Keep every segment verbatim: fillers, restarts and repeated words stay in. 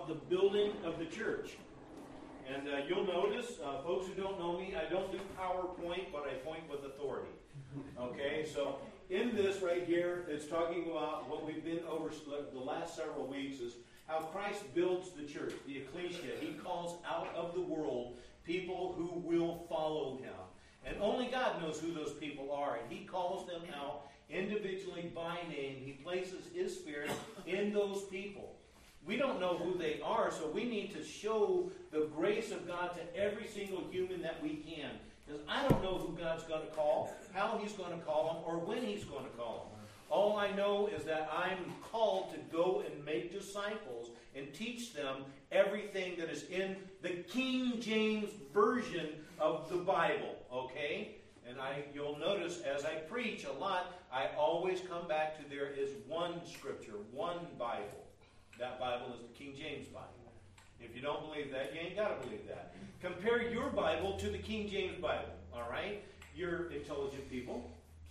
about the building of the church. And uh, you'll notice, uh, folks who don't know me, I don't do PowerPoint, but I point with authority. Okay, so in this right here, it's talking about what we've been over the last several weeks is how Christ builds the church, the ecclesia. He calls out of the world people who will follow him. And only God knows who those people are. And he calls them out individually by name. He places his Spirit in those people. We don't know who they are, so we need to show the grace of God to every single human that we can. Because I don't know who God's going to call, how he's going to call them, or when he's going to call them. All I know is that I'm called to go and make disciples and teach them everything that is in the King James Version of the Bible, okay? And I, you'll notice as I preach a lot, I always come back to there is one Scripture, one Bible. That Bible is the King James Bible. If you don't believe that, you ain't got to believe that. Compare your Bible to the King James Bible, all right? You're intelligent people.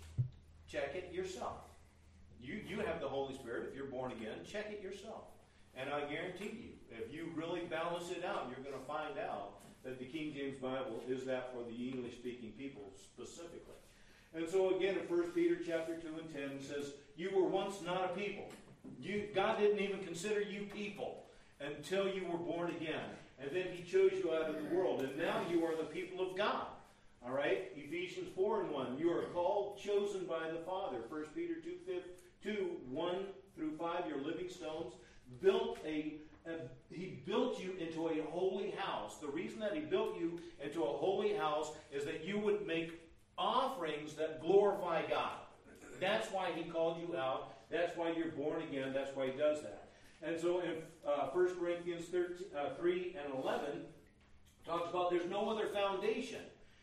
Check it yourself. You, you have the Holy Spirit. If you're born again, check it yourself. And I guarantee you, if you really balance it out, you're going to find out that the King James Bible is that for the English-speaking people specifically. And so again, in First Peter chapter two and ten, it says, you were once not a people. You, God didn't even consider you people until you were born again. And then he chose you out of the world. And now you are the people of God. All right? Ephesians four and one. You are called, chosen by the Father. First Peter two, one through five, you're living stones. Built a, a, he built you into a holy house. The reason that he built you into a holy house is that you would make offerings that glorify God. That's why he called you out. That's why you're born again. That's why he does that. And so in uh, First Corinthians thirteen, uh, three and eleven, talks about there's no other foundation.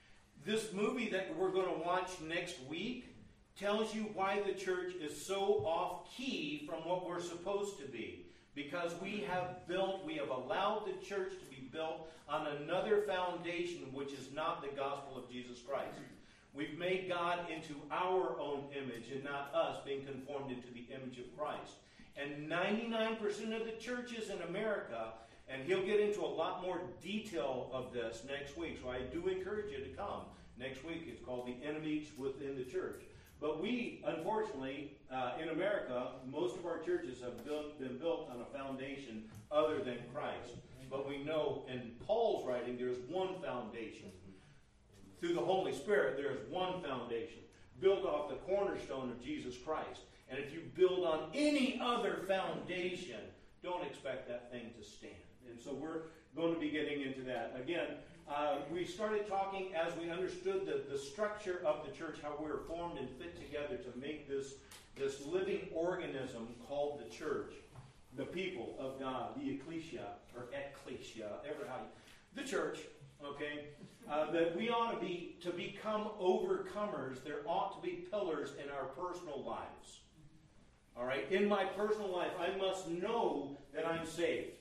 This movie that we're going to watch next week tells you why the church is so off-key from what we're supposed to be. Because we have built, we have allowed the church to be built on another foundation, which is not the gospel of Jesus Christ. We've made God into our own image and not us being conformed into the image of Christ. And ninety-nine percent of the churches in America, and he'll get into a lot more detail of this next week, so I do encourage you to come. Next week it's called The Enemies Within the Church. But we, unfortunately, uh, in America, most of our churches have built, been built on a foundation other than Christ. But we know in Paul's writing there's one foundation. Through the Holy Spirit, there is one foundation, built off the cornerstone of Jesus Christ. And if you build on any other foundation, don't expect that thing to stand. And so we're going to be getting into that. Again, uh, we started talking as we understood the, the structure of the church, how we were formed and fit together to make this, this living organism called the church, the people of God, the ecclesia, or ecclesia, ever how you, the church, okay? Uh, that we ought to be, to become overcomers, there ought to be pillars in our personal lives. All right? In my personal life, I must know that I'm saved.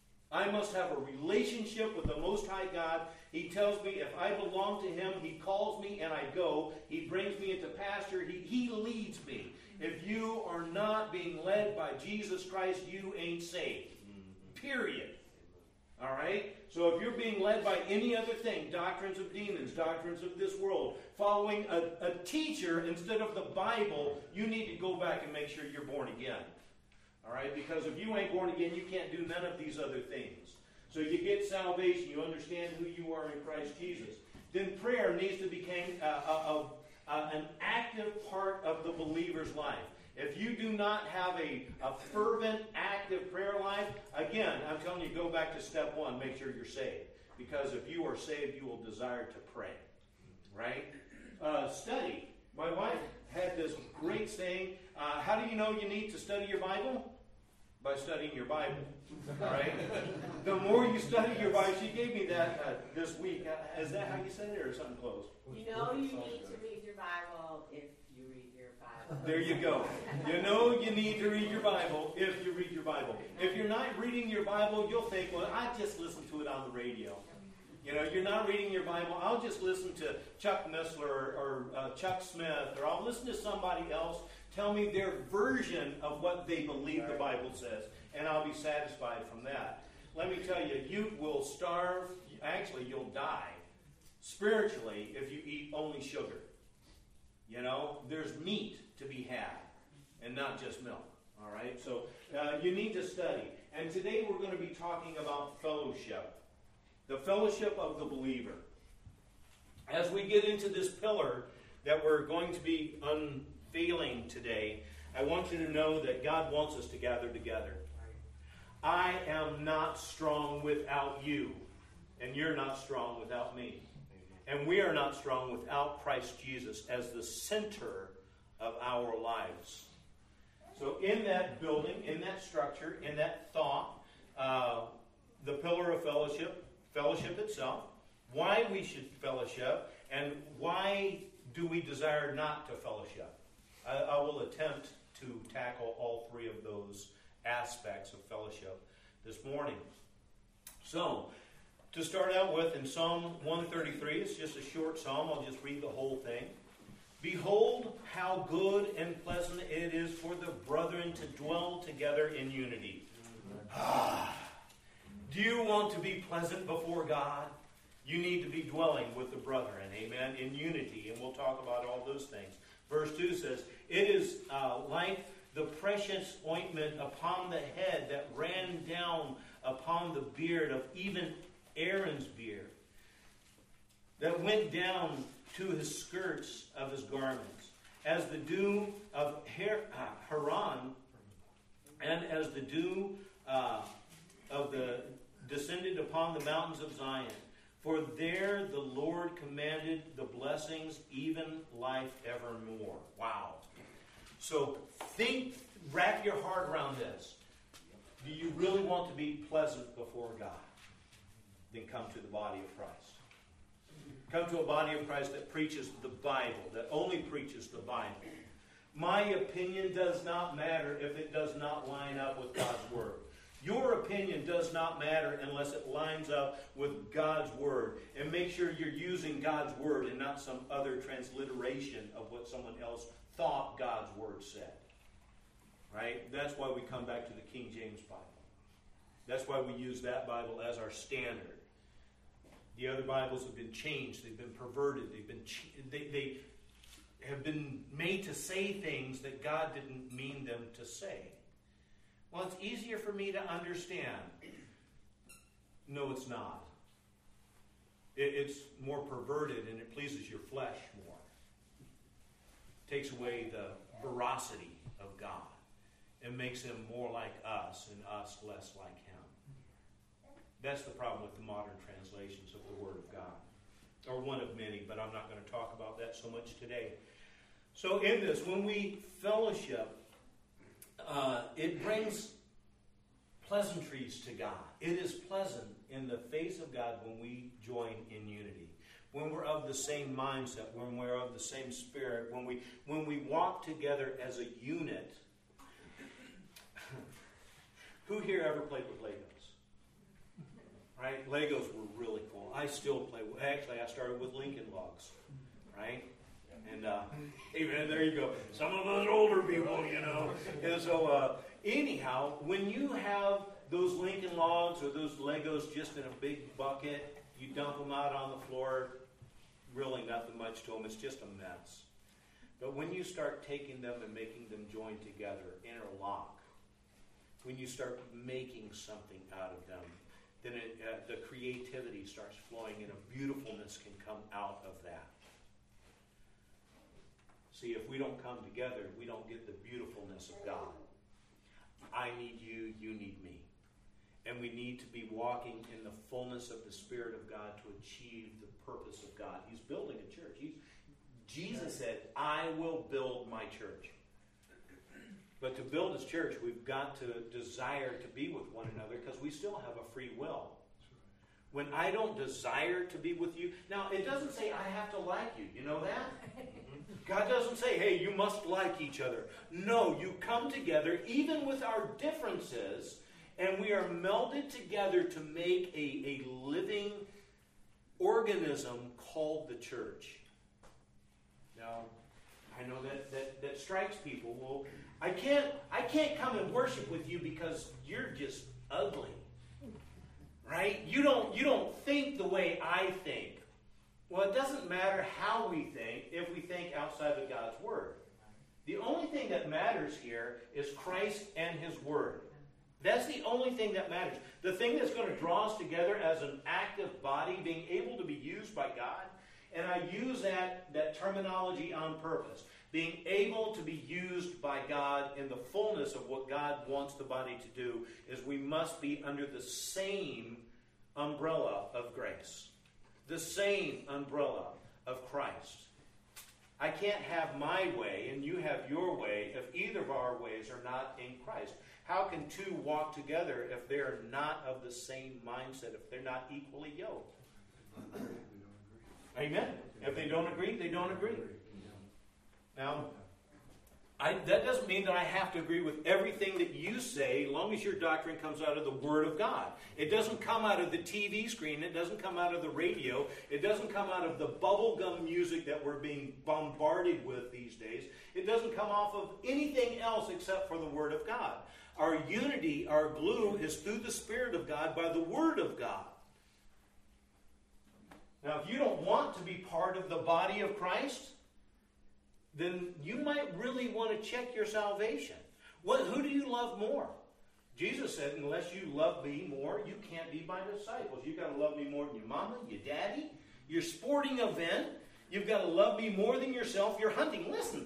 I must have a relationship with the Most High God. He tells me if I belong to him, he calls me and I go. He brings me into pasture. He, he leads me. If you are not being led by Jesus Christ, you ain't saved. Period. All right? So if you're being led by any other thing, doctrines of demons, doctrines of this world, following a, a teacher instead of the Bible, you need to go back and make sure you're born again. All right? Because if you ain't born again, you can't do none of these other things. So you get salvation. You understand who you are in Christ Jesus. Then prayer needs to become uh, a, a, a, an active part of the believer's life. If you do not have a, a fervent, active prayer life, again, I'm telling you, go back to step one. Make sure you're saved. Because if you are saved, you will desire to pray. Right? Uh, study. My wife had this great saying, uh, how do you know you need to study your Bible? By studying your Bible. All right? The more you study your Bible, she gave me that uh, this week. Uh, is that how you said it or something close? You know you need to read your Bible if you read your Bible. There you go. You know you need to read your Bible if you read your Bible. If you're not reading your Bible, you'll think, well, I just listen to it on the radio. You know, you're not reading your Bible. I'll just listen to Chuck Missler or, or uh, Chuck Smith, or I'll listen to somebody else tell me their version of what they believe the Bible says, and I'll be satisfied from that. let me tell you, you will starve. Actually, you'll die spiritually if you eat only sugar. You know, there's meat to be had and not just milk. All right? So uh, you need to study. And today we're going to be talking about fellowship. The fellowship of the believer. As we get into this pillar that we're going to be unveiling today, I want you to know that God wants us to gather together. I am not strong without you, and you're not strong without me. And we are not strong without Christ Jesus as the center of our lives. So in that building, in that structure, in that thought, uh, the pillar of fellowship, fellowship itself, why we should fellowship, and why do we desire not to fellowship. I, I will attempt to tackle all three of those aspects of fellowship this morning. So, to start out with, in Psalm one thirty-three, it's just a short psalm. I'll just read the whole thing. Behold, how good and pleasant it is for the brethren to dwell together in unity. Ah, do you want to be pleasant before God? You need to be dwelling with the brethren, amen, in unity. And we'll talk about all those things. Verse two says, it is uh, like the precious ointment upon the head that ran down upon the beard of even Aaron's beard, that went down to his skirts of his garments, as the dew of Her- uh, Haran, and as the dew uh, of the descended upon the mountains of Zion. For there the Lord commanded the blessings, even life evermore. Wow. So think, wrap your heart around this. Do you really want to be pleasant before God? Then come to the body of Christ. Come to a body of Christ that preaches the Bible, that only preaches the Bible. My opinion does not matter if it does not line up with God's Word. Your opinion does not matter unless it lines up with God's Word. And make sure you're using God's Word and not some other transliteration of what someone else thought God's Word said. Right? That's why we come back to the King James Bible. That's why we use that Bible as our standard. The other Bibles have been changed. They've been perverted. They've been ch- they, they have been made to say things that God didn't mean them to say. Well, it's easier for me to understand. No, it's not. It, it's more perverted and it pleases your flesh more. It takes away the veracity of God and makes him more like us and us less like him. That's the problem with the modern translations of the Word of God. Or one of many, but I'm not going to talk about that so much today. So in this, when we fellowship, uh, it brings pleasantries to God. It is pleasant in the face of God when we join in unity. When we're of the same mindset, when we're of the same spirit, when we when we walk together as a unit. Who here ever played with Legos? Right? Legos were really cool. I still play. Actually, I started with Lincoln Logs. Right? And uh, even there you go. Some of us older people, you know. And so, uh, anyhow, when you have those Lincoln Logs or those Legos just in a big bucket, you dump them out on the floor. Really nothing much to them. It's just a mess. But when you start taking them and making them join together, interlock, when you start making something out of them, then it, uh, the creativity starts flowing and a beautifulness can come out of that. See, if we don't come together, we don't get the beautifulness of God. I need you, you need me. And we need to be walking in the fullness of the Spirit of God to achieve the purpose of God. He's building a church. He's, Jesus said, I will build my church. But to build his church, we've got to desire to be with one another because we still have a free will. When I don't desire to be with you, now it doesn't say I have to like you. You know that? God doesn't say, hey, you must like each other. No, you come together even with our differences and we are melded together to make a, a living organism called the church. Now, I know that, that, that strikes people. Well, I can't I can't come and worship with you because you're just ugly. right? You don't, you don't think the way I think. Well, it doesn't matter how we think if we think outside of God's Word. The only thing that matters here is Christ and His Word. That's the only thing that matters. The thing that's going to draw us together as an active body, being able to be used by God. And I use that, that terminology on purpose. Being able to be used by God in the fullness of what God wants the body to do is we must be under the same umbrella of grace. The same umbrella of Christ. I can't have my way and you have your way if either of our ways are not in Christ. How can two walk together if they're not of the same mindset, if they're not equally yoked? Amen. If they don't agree, they don't agree. Now, I, that doesn't mean that I have to agree with everything that you say, as long as your doctrine comes out of the Word of God. It doesn't come out of the T V screen. It doesn't come out of the radio. It doesn't come out of the bubblegum music that we're being bombarded with these days. It doesn't come off of anything else except for the Word of God. Our unity, our glue, is through the Spirit of God by the Word of God. Now, if you don't want to be part of the body of Christ, then you might really want to check your salvation. What, who do you love more? Jesus said, unless you love me more, you can't be my disciples. You've got to love me more than your mama, your daddy, your sporting event. You've got to love me more than yourself, your hunting. Listen,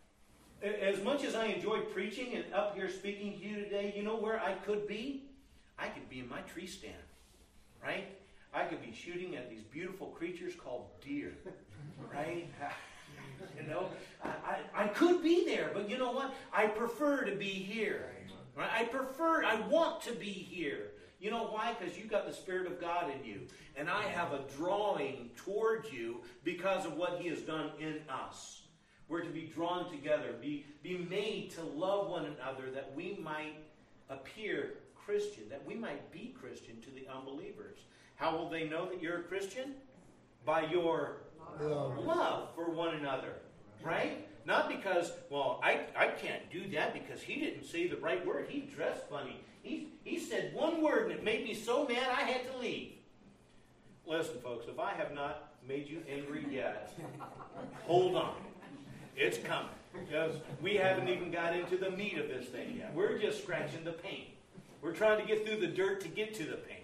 as much as I enjoy preaching and up here speaking to you today, you know where I could be? I could be in my tree stand, right? I could be shooting at these beautiful creatures called deer, right? You know, I, I, I could be there, but you know what? I prefer to be here. Right? I prefer, I want to be here. You know why? Because you've got the Spirit of God in you. And I have a drawing towards you because of what He has done in us. We're to be drawn together, be, be made to love one another that we might appear Christian, that we might be Christian to the unbelievers. How will they know that you're a Christian? By your love, love for one another, right? Not because, well, I, I can't do that because he didn't say the right word. He dressed funny. He, he said one word and it made me so mad I had to leave. Listen, folks, if I have not made you angry yet, hold on. It's coming. Because we haven't even got into the meat of this thing yet. We're just scratching the paint. We're trying to get through the dirt to get to the paint.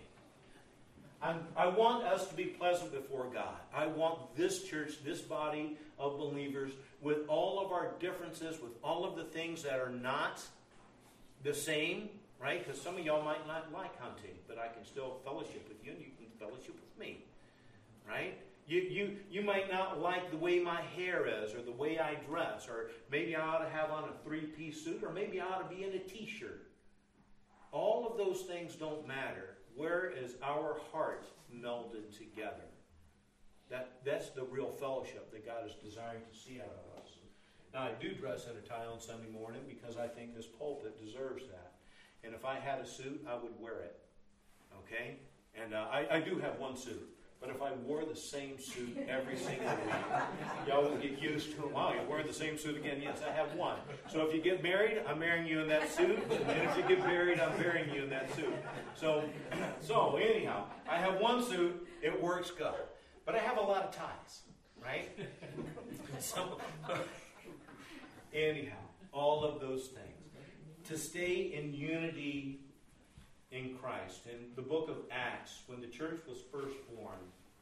I'm, I want us to be pleasant before God. I want this church, this body of believers, with all of our differences, with all of the things that are not the same, right? Because some of y'all might not like hunting, but I can still fellowship with you, and you can fellowship with me, right? You, you, you might not like the way my hair is, or the way I dress, or maybe I ought to have on a three-piece suit, or maybe I ought to be in a t-shirt. All of those things don't matter. Where is our heart melded together? That, that's the real fellowship that God is desiring to see out of us. Now, I do dress in a tie on Sunday morning because I think this pulpit deserves that. And if I had a suit, I would wear it. Okay? And uh, I, I do have one suit. But if I wore the same suit every single week, y'all would get used to, wow, you wear the same suit again. Yes, I have one. So if you get married, I'm marrying you in that suit. And if you get married, I'm marrying you in that suit. So, so anyhow, I have one suit. It works good. But I have a lot of ties, right? So, anyhow, all of those things. To stay in unity in Christ. In the book of Acts, when the church was first formed,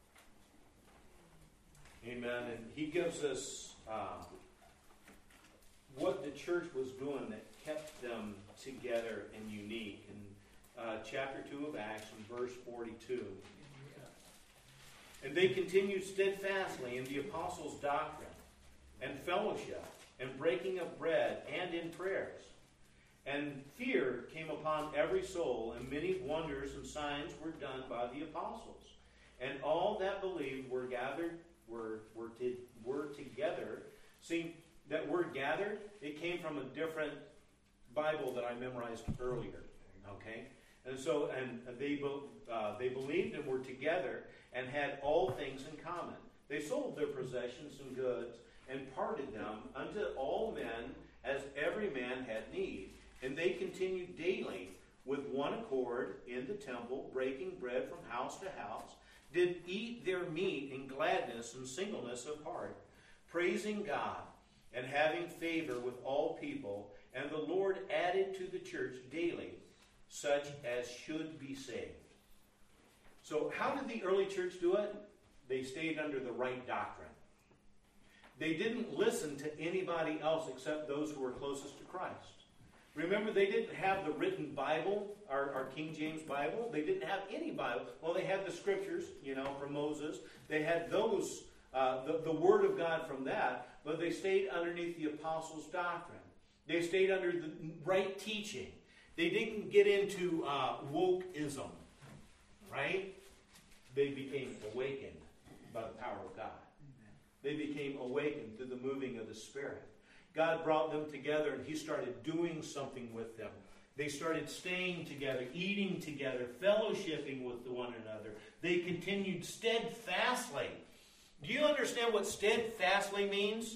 amen, and he gives us uh, what the church was doing that kept them together and unique. In uh, chapter two of Acts, in verse forty-two. And they continued steadfastly in the apostles' doctrine and fellowship and breaking of bread and in prayers. And fear came upon every soul, and many wonders and signs were done by the apostles. And all that believed were gathered, were were, to, were together. See, that word gathered, it came from a different Bible that I memorized earlier. Okay? And so, and they, uh, they believed and were together and had all things in common. They sold their possessions and goods and parted them unto all men as every man had need. And they continued daily with one accord in the temple, breaking bread from house to house, did eat their meat in gladness and singleness of heart, praising God and having favor with all people. And the Lord added to the church daily such as should be saved. So how did the early church do it? They stayed under the right doctrine. They didn't listen to anybody else except those who were closest to Christ. Remember, they didn't have the written Bible, our, our King James Bible. They didn't have any Bible. Well, they had the scriptures, you know, from Moses. They had those, uh, the, the Word of God from that, but they stayed underneath the apostles' doctrine. They stayed under the right teaching. They didn't get into uh, wokeism, right? They became awakened by the power of God. They became awakened through the moving of the Spirit. God brought them together and He started doing something with them. They started staying together, eating together, fellowshipping with one another. They continued steadfastly. Do you understand what steadfastly means?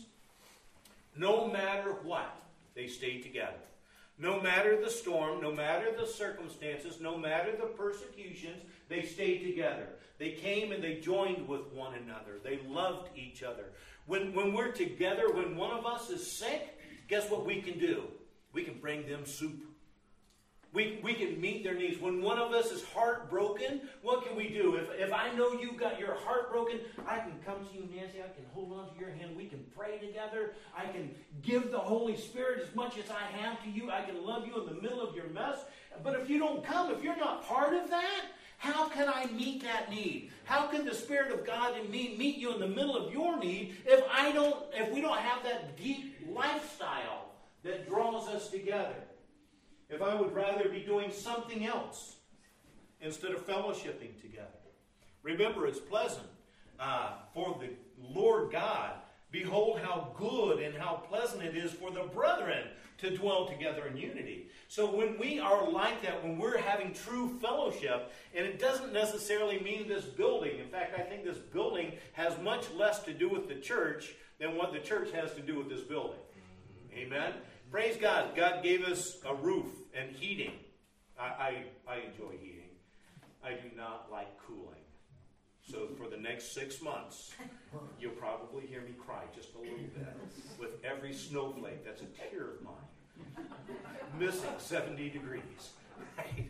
No matter what, they stayed together. No matter the storm, no matter the circumstances, no matter the persecutions, they stayed together. They came and they joined with one another. They loved each other. When, when we're together, when one of us is sick, guess what we can do? We can bring them soup. We, we can meet their needs. When one of us is heartbroken, what can we do? If, if I know you got your heart broken, I can come to you, Nancy. I can hold on to your hand. We can pray together. I can give the Holy Spirit as much as I have to you. I can love you in the middle of your mess. But if you don't come, if you're not part of that, how can I meet that need? How can the Spirit of God in me meet you in the middle of your need if I don't, if we don't have that deep lifestyle that draws us together? If I would rather be doing something else instead of fellowshipping together. Remember, it's pleasant uh, for the Lord God. Behold how good and how pleasant it is for the brethren to dwell together in unity. So when we are like that, when we're having true fellowship, and it doesn't necessarily mean this building. In fact, I think this building has much less to do with the church than what the church has to do with this building. Amen? Praise God. God gave us a roof and heating. I, I, I enjoy heating. I do not like cooling. So for the next six months, you'll probably hear me cry just a little bit with every snowflake. That's a tear of mine. Missing seventy degrees. Right?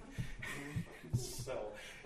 So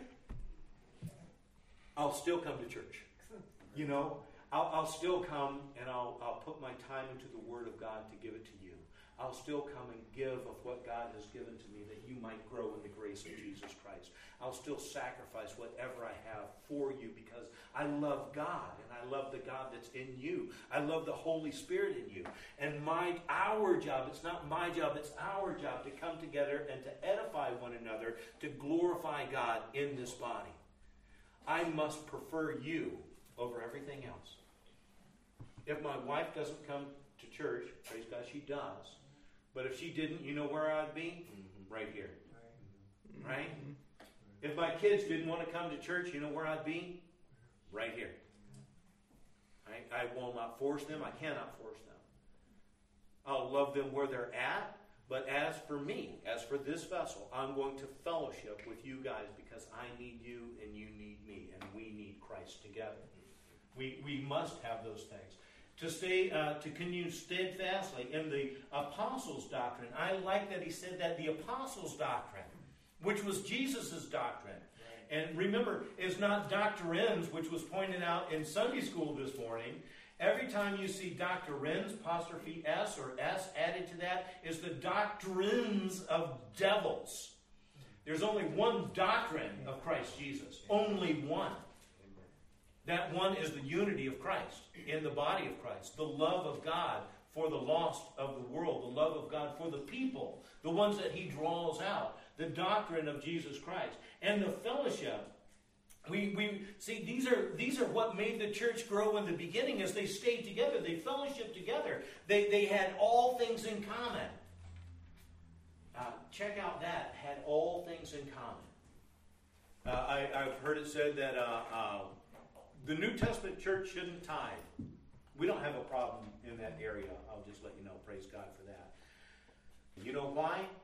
I'll still come to church. You know, I'll, I'll still come and I'll, I'll put my time into the Word of God to give it to you. I'll still come and give of what God has given to me that you might grow in the grace of Jesus Christ. I'll still sacrifice whatever I have for you because I love God and I love the God that's in you. I love the Holy Spirit in you. And my our job, it's not my job, it's our job to come together and to edify one another, to glorify God in this body. I must prefer you over everything else. If my wife doesn't come to church, praise God, she does. But if she didn't, you know where I'd be? Mm-hmm. Right here. Right? right? Mm-hmm. If my kids didn't want to come to church, you know where I'd be? Right here. Right? I will not force them. I cannot force them. I'll love them where they're at. But as for me, as for this vessel, I'm going to fellowship with you guys because I need you and you need me and we need Christ together. We, we must have those things. To stay, uh, to continue steadfastly in the apostles' doctrine. I like that he said that the apostles' doctrine, which was Jesus' doctrine. Right. And remember, it's not doctrines, which was pointed out in Sunday school this morning. Every time you see doctrines, apostrophe S or S added to that, is the doctrines of devils. There's only one doctrine of Christ Jesus. Only one. That one is the unity of Christ in the body of Christ. The love of God for the lost of the world. The love of God for the people. The ones that he draws out. The doctrine of Jesus Christ. And the fellowship. We, we see these are these are what made the church grow in the beginning as they stayed together. They fellowshiped together. They, they had all things in common. Uh, check out that. Had all things in common. Uh, I, I've heard it said that uh, uh, the New Testament church shouldn't tithe. We don't have a problem in that area. I'll just let you know. Praise God for that. You know why?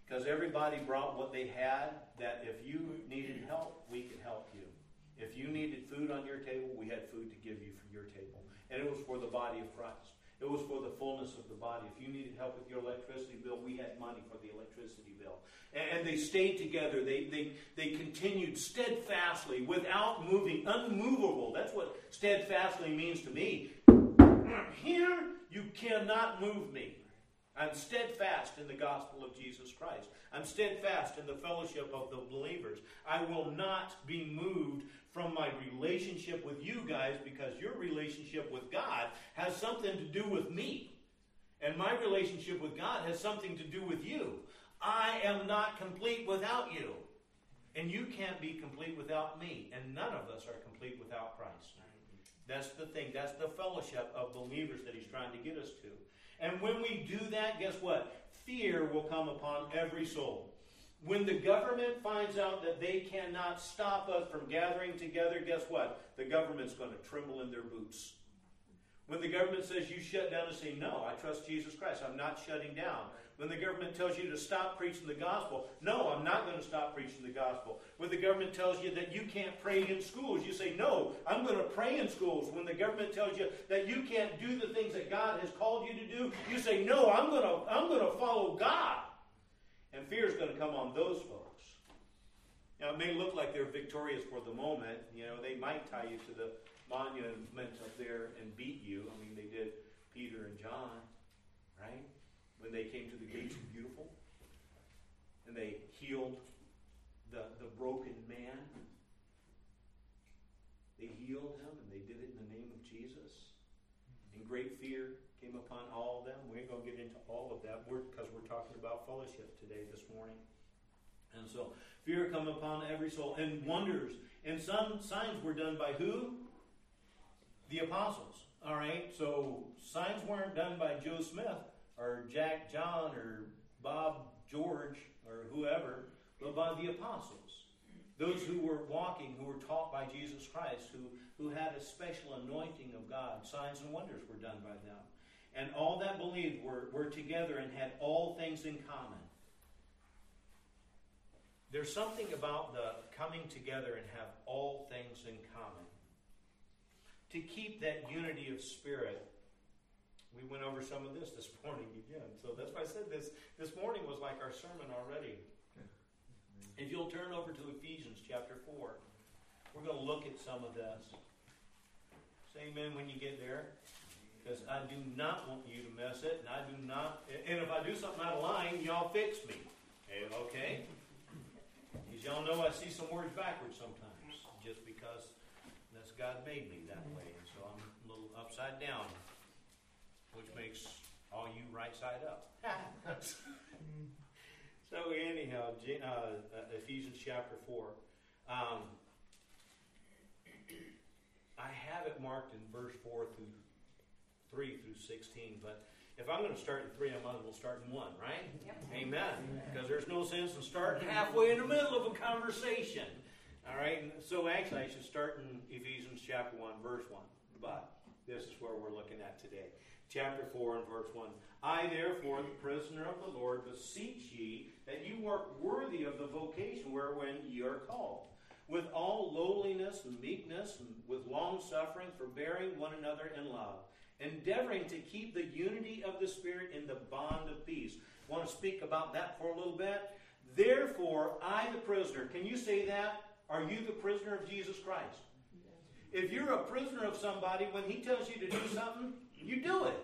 Because everybody brought what they had, that if you needed help, we could help you. If you needed food on your table, we had food to give you for your table. And it was for the body of Christ. It was for the fullness of the body. If you needed help with your electricity bill, we had money for the electricity bill. And they stayed together. They, they, they continued steadfastly, without moving, unmovable. That's what steadfastly means to me. Here, you cannot move me. I'm steadfast in the gospel of Jesus Christ. I'm steadfast in the fellowship of the believers. I will not be moved from my relationship with you guys, because your relationship with God has something to do with me. And my relationship with God has something to do with you. I am not complete without you. And you can't be complete without me. And none of us are complete without Christ. That's the thing. That's the fellowship of believers that he's trying to get us to. And when we do that, guess what? Fear will come upon every soul. When the government finds out that they cannot stop us from gathering together, guess what? The government's going to tremble in their boots. When the government says you shut down and say, no, I trust Jesus Christ, I'm not shutting down. When the government tells you to stop preaching the gospel, no, I'm not going to stop preaching the gospel. When the government tells you that you can't pray in schools, you say, no, I'm going to pray in schools. When the government tells you that you can't do the things that God has called you to do, you say, no, I'm going to, I'm going to follow God. And fear is going to come on those folks. Now, it may look like they're victorious for the moment. You know, they might tie you to the monument up there and beat you. I mean, they did Peter and John, right? When they came to the gates of Beautiful. And they healed the, the broken man. They healed him, and they did it in the name of Jesus. And great fear came upon all of them. We ain't going to get into all of that because we're, we're talking about fellowship today, this morning. And so, fear come upon every soul. And wonders. And some signs were done by who? The apostles. All right? So, signs weren't done by Joe Smith or Jack John or Bob George or whoever, but by the apostles. Those who were walking, who were taught by Jesus Christ, who, who had a special anointing of God. Signs and wonders were done by them. And all that believed were, were together and had all things in common. There's something about the coming together and have all things in common. To keep that unity of spirit. We went over some of this this morning again. So that's why I said this. This morning was like our sermon already. If you'll turn over to Ephesians chapter four, we're going to look at some of this. Say amen when you get there. Because I do not want you to miss it. And I do not, and if I do something out of line, y'all fix me. Okay? Because y'all know I see some words backwards sometimes. Just because that's God made me that way. And so I'm a little upside down. Which makes all you right side up. So anyhow, uh, Ephesians chapter four. Um, I have it marked in verse four through three through sixteen, but if I'm going to start in three, I might as well start in one, right? Yep. Amen. Because there's no sense in starting halfway in the middle of a conversation. All right. And so actually, I should start in Ephesians chapter one, verse one. But this is where we're looking at today. Chapter four and verse one. I, therefore, the prisoner of the Lord, beseech ye that you work worthy of the vocation wherein ye are called, with all lowliness and meekness, and with long-suffering, forbearing one another in love, endeavoring to keep the unity of the Spirit in the bond of peace. I want to speak about that for a little bit. Therefore, I, the prisoner, can you say that? Are you the prisoner of Jesus Christ? If you're a prisoner of somebody, when he tells you to do something, you do it.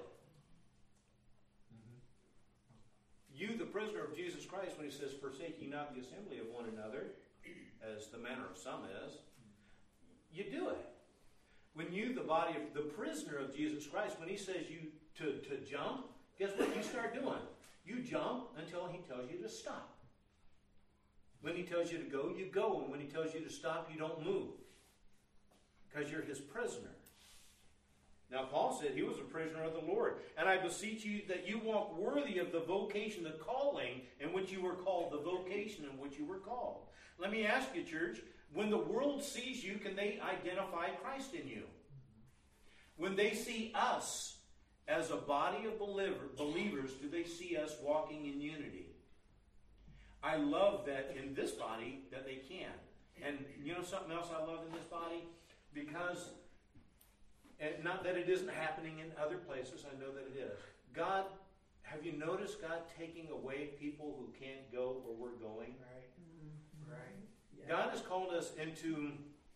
You, the prisoner of Jesus Christ, when he says, forsake ye not the assembly of one another, as the manner of some is, you do it. When you, the body of the prisoner of Jesus Christ, when he says you to, to jump, guess what you start doing? You jump until he tells you to stop. When he tells you to go, you go. And when he tells you to stop, you don't move. Because you're his prisoner. Now, Paul said he was a prisoner of the Lord. And I beseech you that you walk worthy of the vocation, the calling in which you were called, the vocation in which you were called. Let me ask you, church, when the world sees you, can they identify Christ in you? When they see us as a body of believer, believers, do they see us walking in unity? I love that in this body that they can. And you know something else I love in this body? Because, and not that it isn't happening in other places, I know that it is. God, have you noticed God taking away people who can't go where we're going? Right. Mm-hmm. Right. Yeah. God has called us into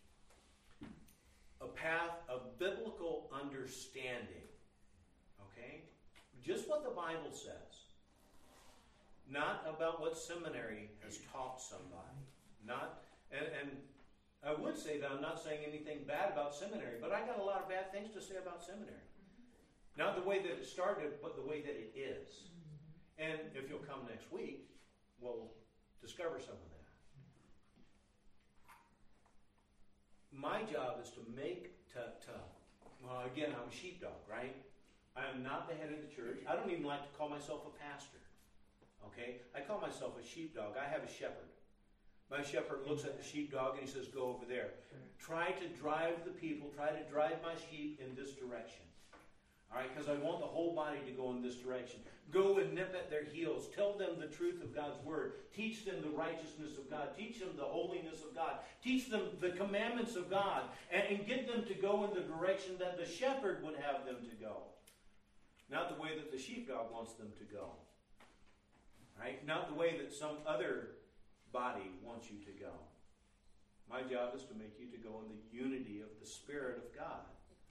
a path of biblical understanding. Okay? Just what the Bible says. Not about what seminary has taught somebody. Not, and, and I would say that I'm not saying anything bad about seminary, but I got a lot of bad things to say about seminary. Not the way that it started, but the way that it is. And if you'll come next week, we'll discover some of that. My job is to make, to, to well, again, I'm a sheepdog, right? I am not the head of the church. I don't even like to call myself a pastor. Okay? I call myself a sheepdog. I have a shepherd. My shepherd looks at the sheepdog and he says, go over there. Try to drive the people, try to drive my sheep in this direction. All right? Because I want the whole body to go in this direction. Go and nip at their heels. Tell them the truth of God's word. Teach them the righteousness of God. Teach them the holiness of God. Teach them the commandments of God. And, and get them to go in the direction that the shepherd would have them to go. Not the way that the sheepdog wants them to go. Right? Not the way that some other body wants you to go. My job is to make you to go in the unity of the Spirit of God.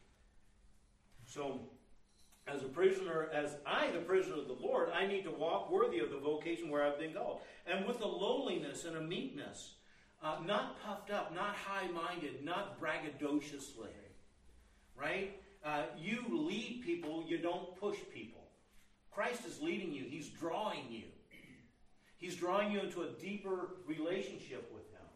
So, as a prisoner, as I, the prisoner of the Lord, I need to walk worthy of the vocation where I've been called. And with a lowliness and a meekness, uh, not puffed up, not high-minded, not braggadociously. Right? Uh, you lead people, you don't push people. Christ is leading you. He's drawing you. He's drawing you into a deeper relationship with Him.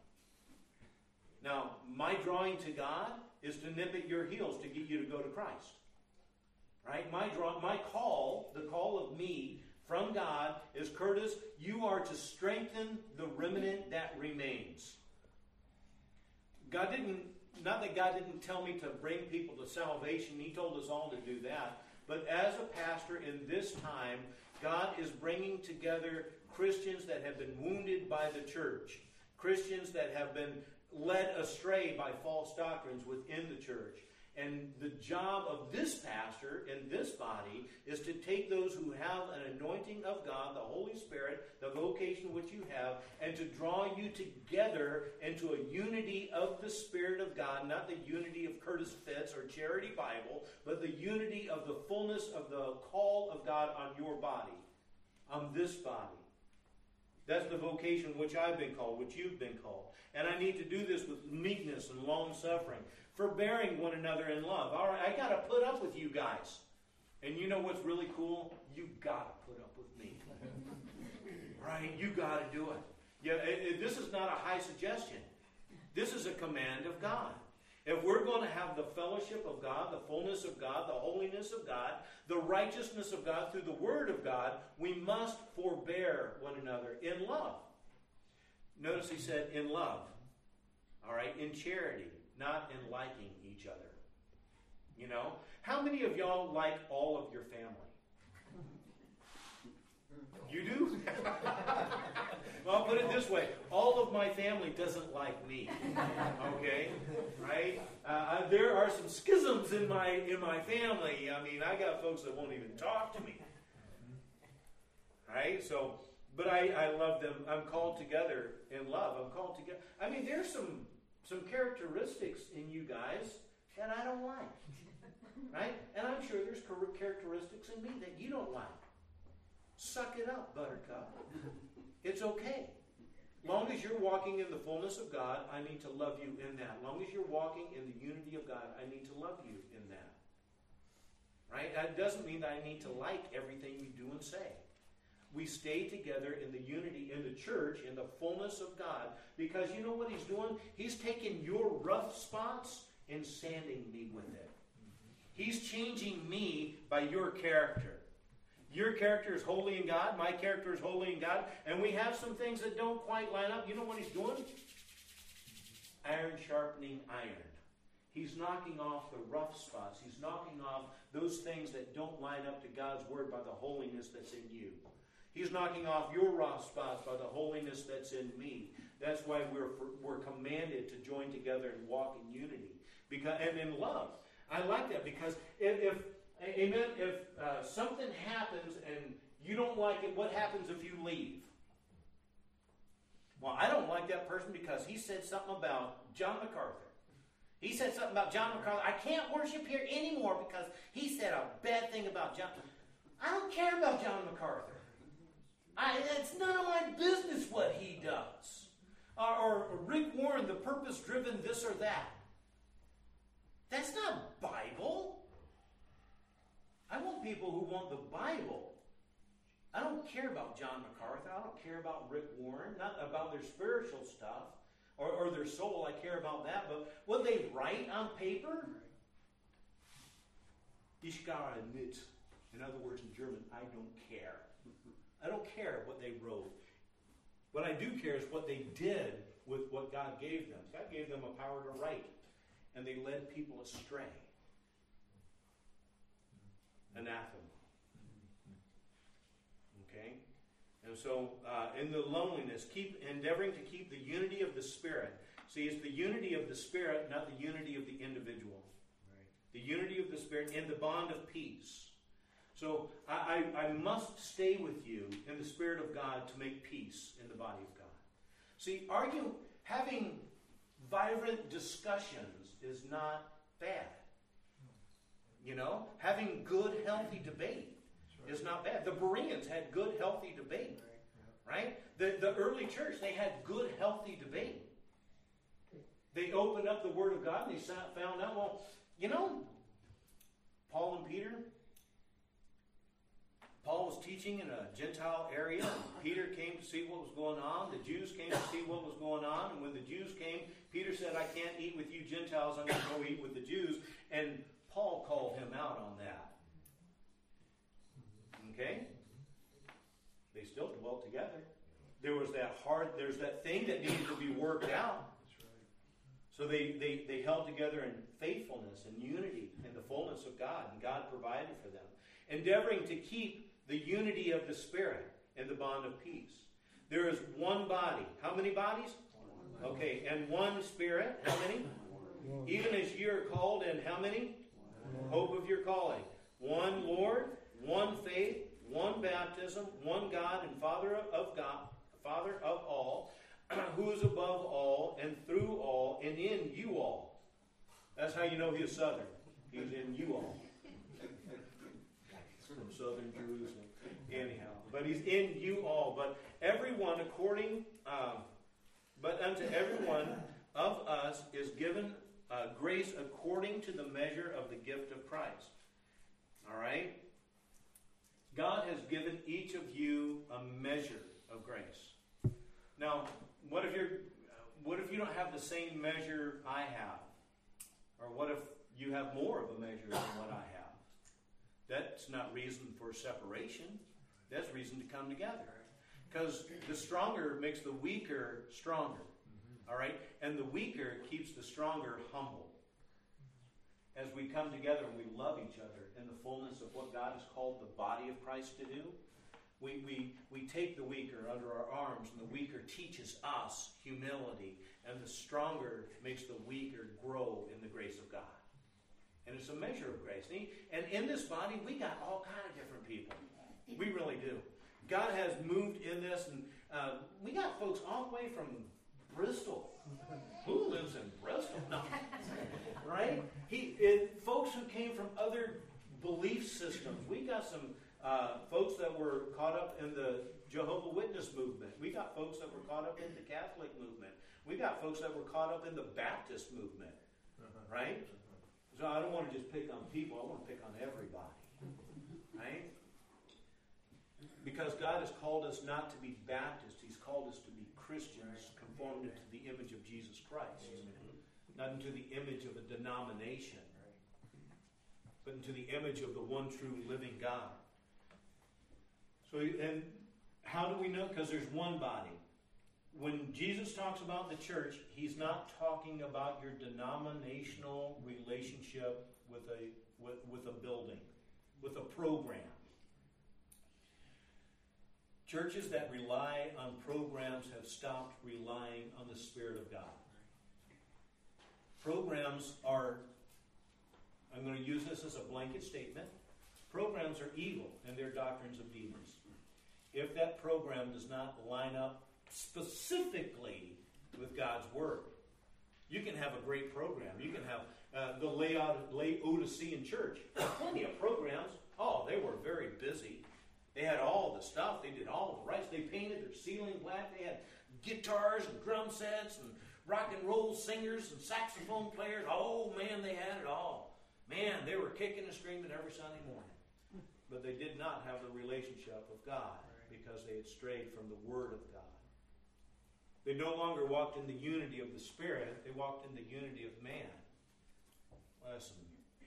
Now, my drawing to God is to nip at your heels to get you to go to Christ. Right? My draw, my call, the call of me from God is, Curtis, you are to strengthen the remnant that remains. God didn't, not that God didn't tell me to bring people to salvation. He told us all to do that. But as a pastor in this time, God is bringing together Christians that have been wounded by the church. Christians that have been led astray by false doctrines within the church. And the job of this pastor in this body is to take those who have an anointing of God, the Holy Spirit, the vocation which you have, and to draw you together into a unity of the Spirit of God, not the unity of Curtis Fitz or Charity Bible, but the unity of the fullness of the call of God on your body, on this body. That's the vocation which I've been called, which you've been called. And I need to do this with meekness and long-suffering, forbearing one another in love. All right, I got to put up with you guys. And you know what's really cool? You got to put up with me. Right? You got to do it. Yeah, it, it, this is not a high suggestion. This is a command of God. If we're going to have the fellowship of God, the fullness of God, the holiness of God, the righteousness of God through the Word of God, we must forbear one another in love. Notice he said in love. All right, in charity, not in liking each other. You know? How many of y'all like all of your family? You do? Well, I'll put it this way. All of my family doesn't like me. Okay? Right? Uh, there are some schisms in my in my family. I mean, I got folks that won't even talk to me. Right? So, but I, I love them. I'm called together in love. I'm called together. I mean, there's some some characteristics in you guys that I don't like. Right? And I'm sure there's characteristics in me that you don't like. Suck it up, Buttercup. It's okay. Long as you're walking in the fullness of God, I need to love you in that. Long as you're walking in the unity of God, I need to love you in that. Right? That doesn't mean that I need to like everything you do and say. We stay together in the unity, in the church, in the fullness of God, because you know what He's doing? He's taking your rough spots and sanding me with it. He's changing me by your character. Your character is holy in God. My character is holy in God. And we have some things that don't quite line up. You know what He's doing? Iron sharpening iron. He's knocking off the rough spots. He's knocking off those things that don't line up to God's Word by the holiness that's in you. He's knocking off your rough spots by the holiness that's in me. That's why we're we're commanded to join together and walk in unity, because and in love. I like that because if, if amen, if uh, something happens and you don't like it, what happens if you leave? Well, I don't like that person because he said something about John MacArthur. He said something about John MacArthur. I can't worship here anymore because he said a bad thing about John. I don't care about John MacArthur. I, it's none of my business what he does. Or, or Rick Warren, the purpose-driven this or that. That's not Bible. I want people who want the Bible. I don't care about John MacArthur. I don't care about Rick Warren. Not about their spiritual stuff or, or their soul. I care about that. But what they write on paper, ich gar nicht. In other words, in German, I don't care. I don't care what they wrote. What I do care is what they did with what God gave them. God gave them a power to write, and they led people astray. Anathema. Okay? And so, uh, in the loneliness, keep endeavoring to keep the unity of the Spirit. See, it's the unity of the Spirit, not the unity of the individual. Right. The unity of the Spirit and the bond of peace. So I, I, I must stay with you in the Spirit of God to make peace in the body of God. See, argue, having vibrant discussions is not bad. You know, having good, healthy debate right. is not bad. The Bereans had good, healthy debate, right? right? The, the early church, they had good, healthy debate. They opened up the Word of God and they found out, well, you know, Paul and Peter, Paul was teaching in a Gentile area. Peter came to see what was going on. The Jews came to see what was going on. And when the Jews came, Peter said, I can't eat with you Gentiles. I'm going to go eat with the Jews. And Paul called him out on that. Okay? They still dwelt together. There was that hard, there's that thing that needed to be worked out. So they, they, they held together in faithfulness and unity in the fullness of God. And God provided for them. Endeavoring to keep the unity of the Spirit and the bond of peace. There is one body. How many bodies? Okay, and one Spirit. How many? Even as you are called in how many? Hope of your calling. One Lord, one faith, one baptism, one God and Father of God, Father of all, who is above all and through all and in you all. That's how you know he is Southern. He's in you all. From Southern Jerusalem. Anyhow. But he's in you all. But everyone according, um, but unto everyone of us is given uh, grace according to the measure of the gift of Christ. All right? God has given each of you a measure of grace. Now, what if you're, what if you don't have the same measure I have? Or what if you have more of a measure than what I have? That's not reason for separation. That's reason to come together. Because the stronger makes the weaker stronger. All right? And the weaker keeps the stronger humble. As we come together and we love each other in the fullness of what God has called the body of Christ to do, we, we, we take the weaker under our arms, and the weaker teaches us humility, and the stronger makes the weaker grow in the grace of God. And it's a measure of grace. And in this body, we got all kind of different people. We really do. God has moved in this, and uh, we got folks all the way from Bristol. Who lives in Bristol? No. Right? He, it, folks who came from other belief systems. We got some uh, folks that were caught up in the Jehovah's Witness movement. We got folks that were caught up in the Catholic movement. We got folks that were caught up in the Baptist movement. Right? So I don't want to just pick on people. I want to pick on everybody. Right? Because God has called us not to be Baptist. He's called us to be Christians conformed into the image of Jesus Christ. Not into the image of a denomination. But into the image of the one true living God. So, and how do we know? Because there's one body. When Jesus talks about the church, he's not talking about your denominational relationship with a with, with a building, with a program. Churches that rely on programs have stopped relying on the Spirit of God. Programs are, I'm going to use this as a blanket statement, programs are evil and they're doctrines of demons. If that program does not line up specifically with God's Word, you can have a great program. You can have uh, the Laodicean church. Plenty of programs. Oh, they were very busy. They had all the stuff. They did all the rights. They painted their ceiling black. They had guitars and drum sets and rock and roll singers and saxophone players. Oh, man, they had it all. Man, they were kicking and screaming every Sunday morning. But they did not have the relationship of God because they had strayed from the Word of God. They no longer walked in the unity of the Spirit. They walked in the unity of man. Listen.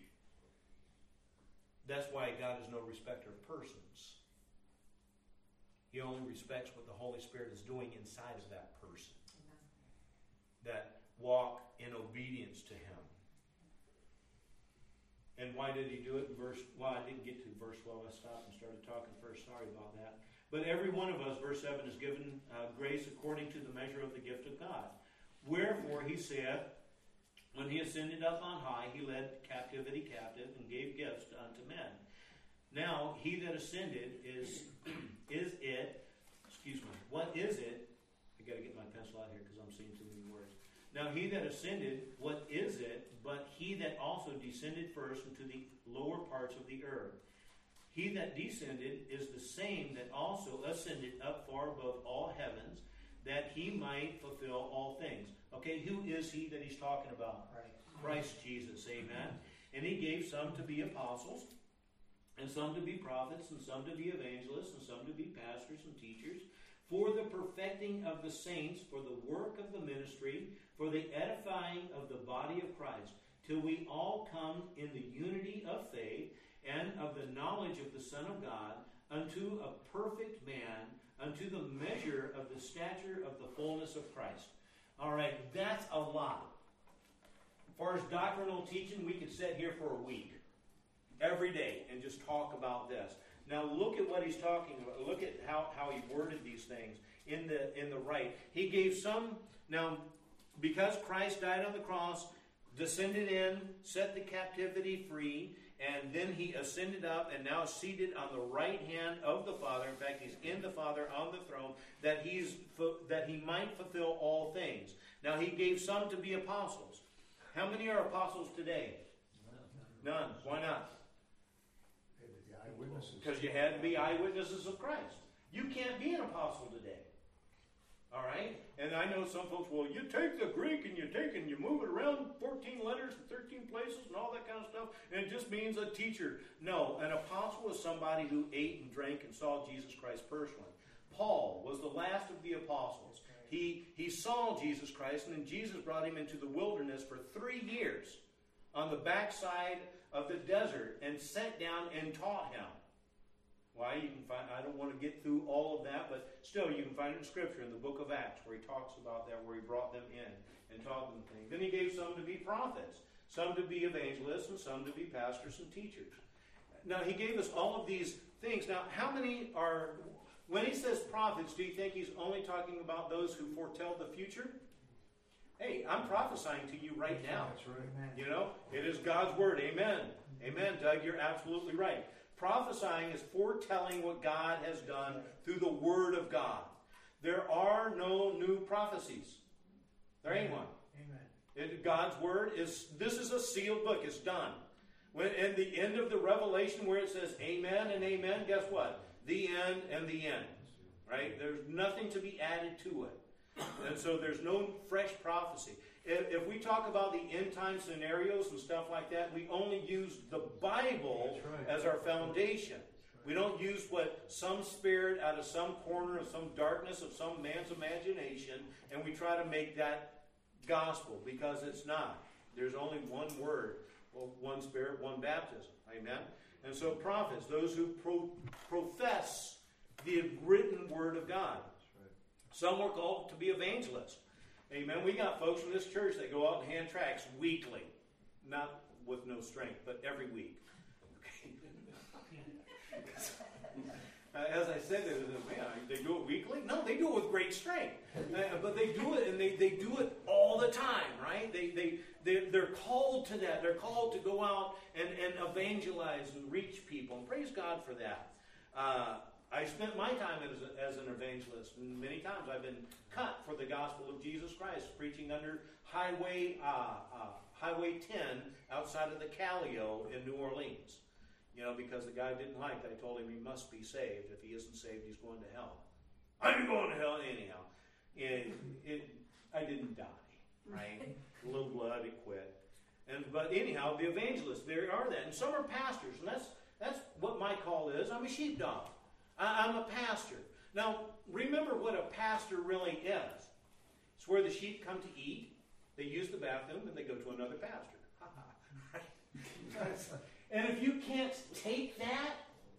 That's why God is no respecter of persons. He only respects what the Holy Spirit is doing inside of that person. That walk in obedience to Him. And why did He do it? In verse, well, I didn't get to verse twelve. I stopped and started talking first. Sorry about that. But every one of us, verse seven, is given uh, grace according to the measure of the gift of God. Wherefore, He said, when He ascended up on high, He led captivity captive and gave gifts unto men. Now, He that ascended is, is it, excuse me, what is it? I got to get my pencil out here because I'm seeing too many words. Now, He that ascended, what is it, but He that also descended first into the lower parts of the earth. He that descended is the same that also ascended up far above all heavens, that He might fulfill all things. Okay, who is He that He's talking about? Right. Christ Jesus, amen. And He gave some to be apostles, and some to be prophets, and some to be evangelists, and some to be pastors and teachers, for the perfecting of the saints, for the work of the ministry, for the edifying of the body of Christ, till we all come in the unity of faith, and of the knowledge of the Son of God, unto a perfect man, unto the measure of the stature of the fullness of Christ. All right, that's a lot. As far as doctrinal teaching, we could sit here for a week, every day, and just talk about this. Now look at what he's talking about. Look at how, how he worded these things in the in the right. He gave some, now, because Christ died on the cross, descended in, set the captivity free, and then He ascended up and now seated on the right hand of the Father. In fact, He's in the Father on the throne, that he's that He might fulfill all things. Now He gave some to be apostles. How many are apostles today? None. Why not? Because you had to be eyewitnesses of Christ. You can't be an apostle today. All right? And I know some folks, well, you take the Greek and you take and you move it around fourteen letters in thirteen places and all that kind of stuff, and it just means a teacher. No, an apostle is somebody who ate and drank and saw Jesus Christ personally. Paul was the last of the apostles. He, he saw Jesus Christ, and then Jesus brought him into the wilderness for three years on the backside of the desert and sat down and taught him. Why? You can find, I don't want to get through all of that, but still you can find it in Scripture in the book of Acts where he talks about that, where he brought them in and taught them things. Then he gave some to be prophets, some to be evangelists, and some to be pastors and teachers. Now he gave us all of these things. Now how many are, when he says prophets, do you think he's only talking about those who foretell the future? Hey, I'm prophesying to you right now. That's right. You know, it is God's word. Amen. Amen, Doug, you're absolutely right. Prophesying is foretelling what God has done through the Word of God. There are no new prophecies. There ain't one. Amen. It, God's Word is, this is a sealed book. It's done. When in the end of the Revelation where it says amen and amen, guess what? The end and the end. Right? There's nothing to be added to it. And so there's no fresh prophecy. If, if we talk about the end time scenarios and stuff like that, we only use the Bible right. as our foundation. Right. We don't use what some spirit out of some corner of some darkness of some man's imagination, and we try to make that gospel, because it's not. There's only one word, well, one spirit, one baptism. Amen? And so prophets, those who pro- profess the written word of God. Right. Some were called to be evangelists. Amen. We got folks in this church that go out and hand tracts weekly. Not with no strength, but every week. Okay. Uh, as I said, man, they do it weekly? No, they do it with great strength. Uh, but they do it, and they, they do it all the time, right? They, they, they, they're called to that. They're called to go out and, and evangelize and reach people. And praise God for that. Uh, I spent my time as, a, as an evangelist, and many times I've been cut for the gospel of Jesus Christ, preaching under Highway uh, uh, Highway ten outside of the Callio in New Orleans. You know, because the guy didn't like it. I told him he must be saved. If he isn't saved, he's going to hell. I'm going to hell anyhow. It, it, I didn't die, right? A little blood, it quit. And but anyhow, the evangelists, there are that. And some are pastors, and that's that's what my call is. I'm a sheepdog. I, I'm a pastor. Now, remember what a pastor really is. It's where the sheep come to eat, they use the bathroom, and they go to another pastor. Right? And if you can't take that,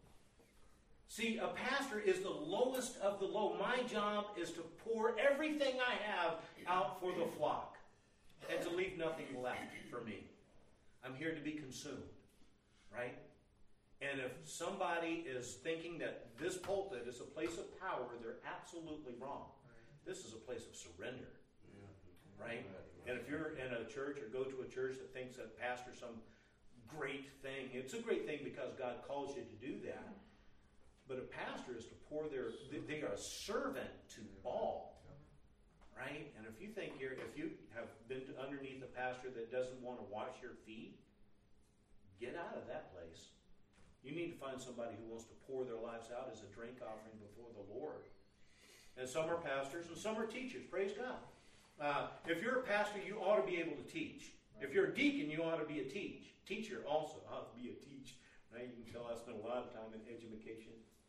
see, a pastor is the lowest of the low. My job is to pour everything I have out for the flock and to leave nothing left for me. I'm here to be consumed, right? And if somebody is thinking that this pulpit is a place of power, they're absolutely wrong. This is a place of surrender, right? And if you're in a church or go to a church that thinks that pastor's some great thing. It's a great thing because God calls you to do that. But a pastor is to pour their, they are a servant to all. Right? And if you think you're, if you have been to underneath a pastor that doesn't want to wash your feet, get out of that place. You need to find somebody who wants to pour their lives out as a drink offering before the Lord. And some are pastors and some are teachers. Praise God. Uh, if you're a pastor, you ought to be able to teach. If you're a deacon, you ought to be a teach. Teacher also ought to be a teach. Right? You can tell I spent a lot of time in education.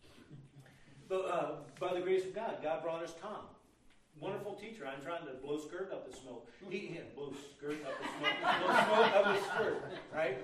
But uh, by the grace of God, God brought us Tom. Wonderful teacher. I'm trying to blow skirt up his smoke. He yeah, blow skirt up his smoke. Blow smoke up his skirt. Right?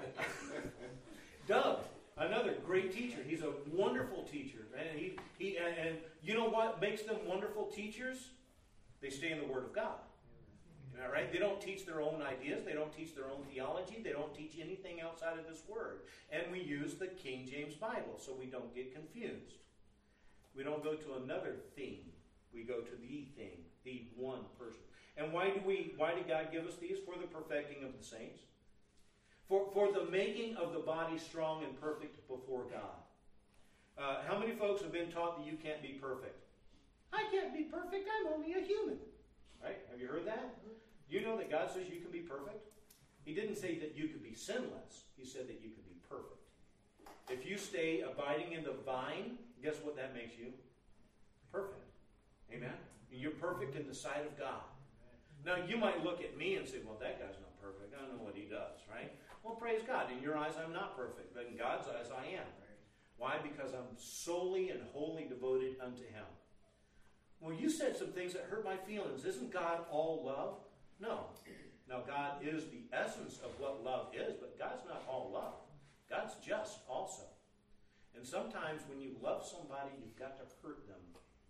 Doug, another great teacher. He's a wonderful teacher. And he, he and, and you know what makes them wonderful teachers? They stay in the Word of God. All right? They don't teach their own ideas. They don't teach their own theology. They don't teach anything outside of this Word. And we use the King James Bible so we don't get confused. We don't go to another theme. We go to the thing, the one person. And why do we? Why did God give us these? For the perfecting of the saints. For, for the making of the body strong and perfect before God. Uh, how many folks have been taught that you can't be perfect? I can't be perfect. I'm only a human. Right? Have you heard that? You know that God says you can be perfect? He didn't say that you could be sinless. He said that you could be perfect. If you stay abiding in the vine, guess what that makes you? Perfect. Amen? You're perfect in the sight of God. Now, you might look at me and say, well, that guy's not perfect. I don't know what he does, right? Well, praise God. In your eyes, I'm not perfect. But in God's eyes, I am. Why? Because I'm solely and wholly devoted unto Him. Well, you said some things that hurt my feelings. Isn't God all love? No. Now, God is the essence of what love is, but God's not all love. God's just also. And sometimes when you love somebody, you've got to hurt them.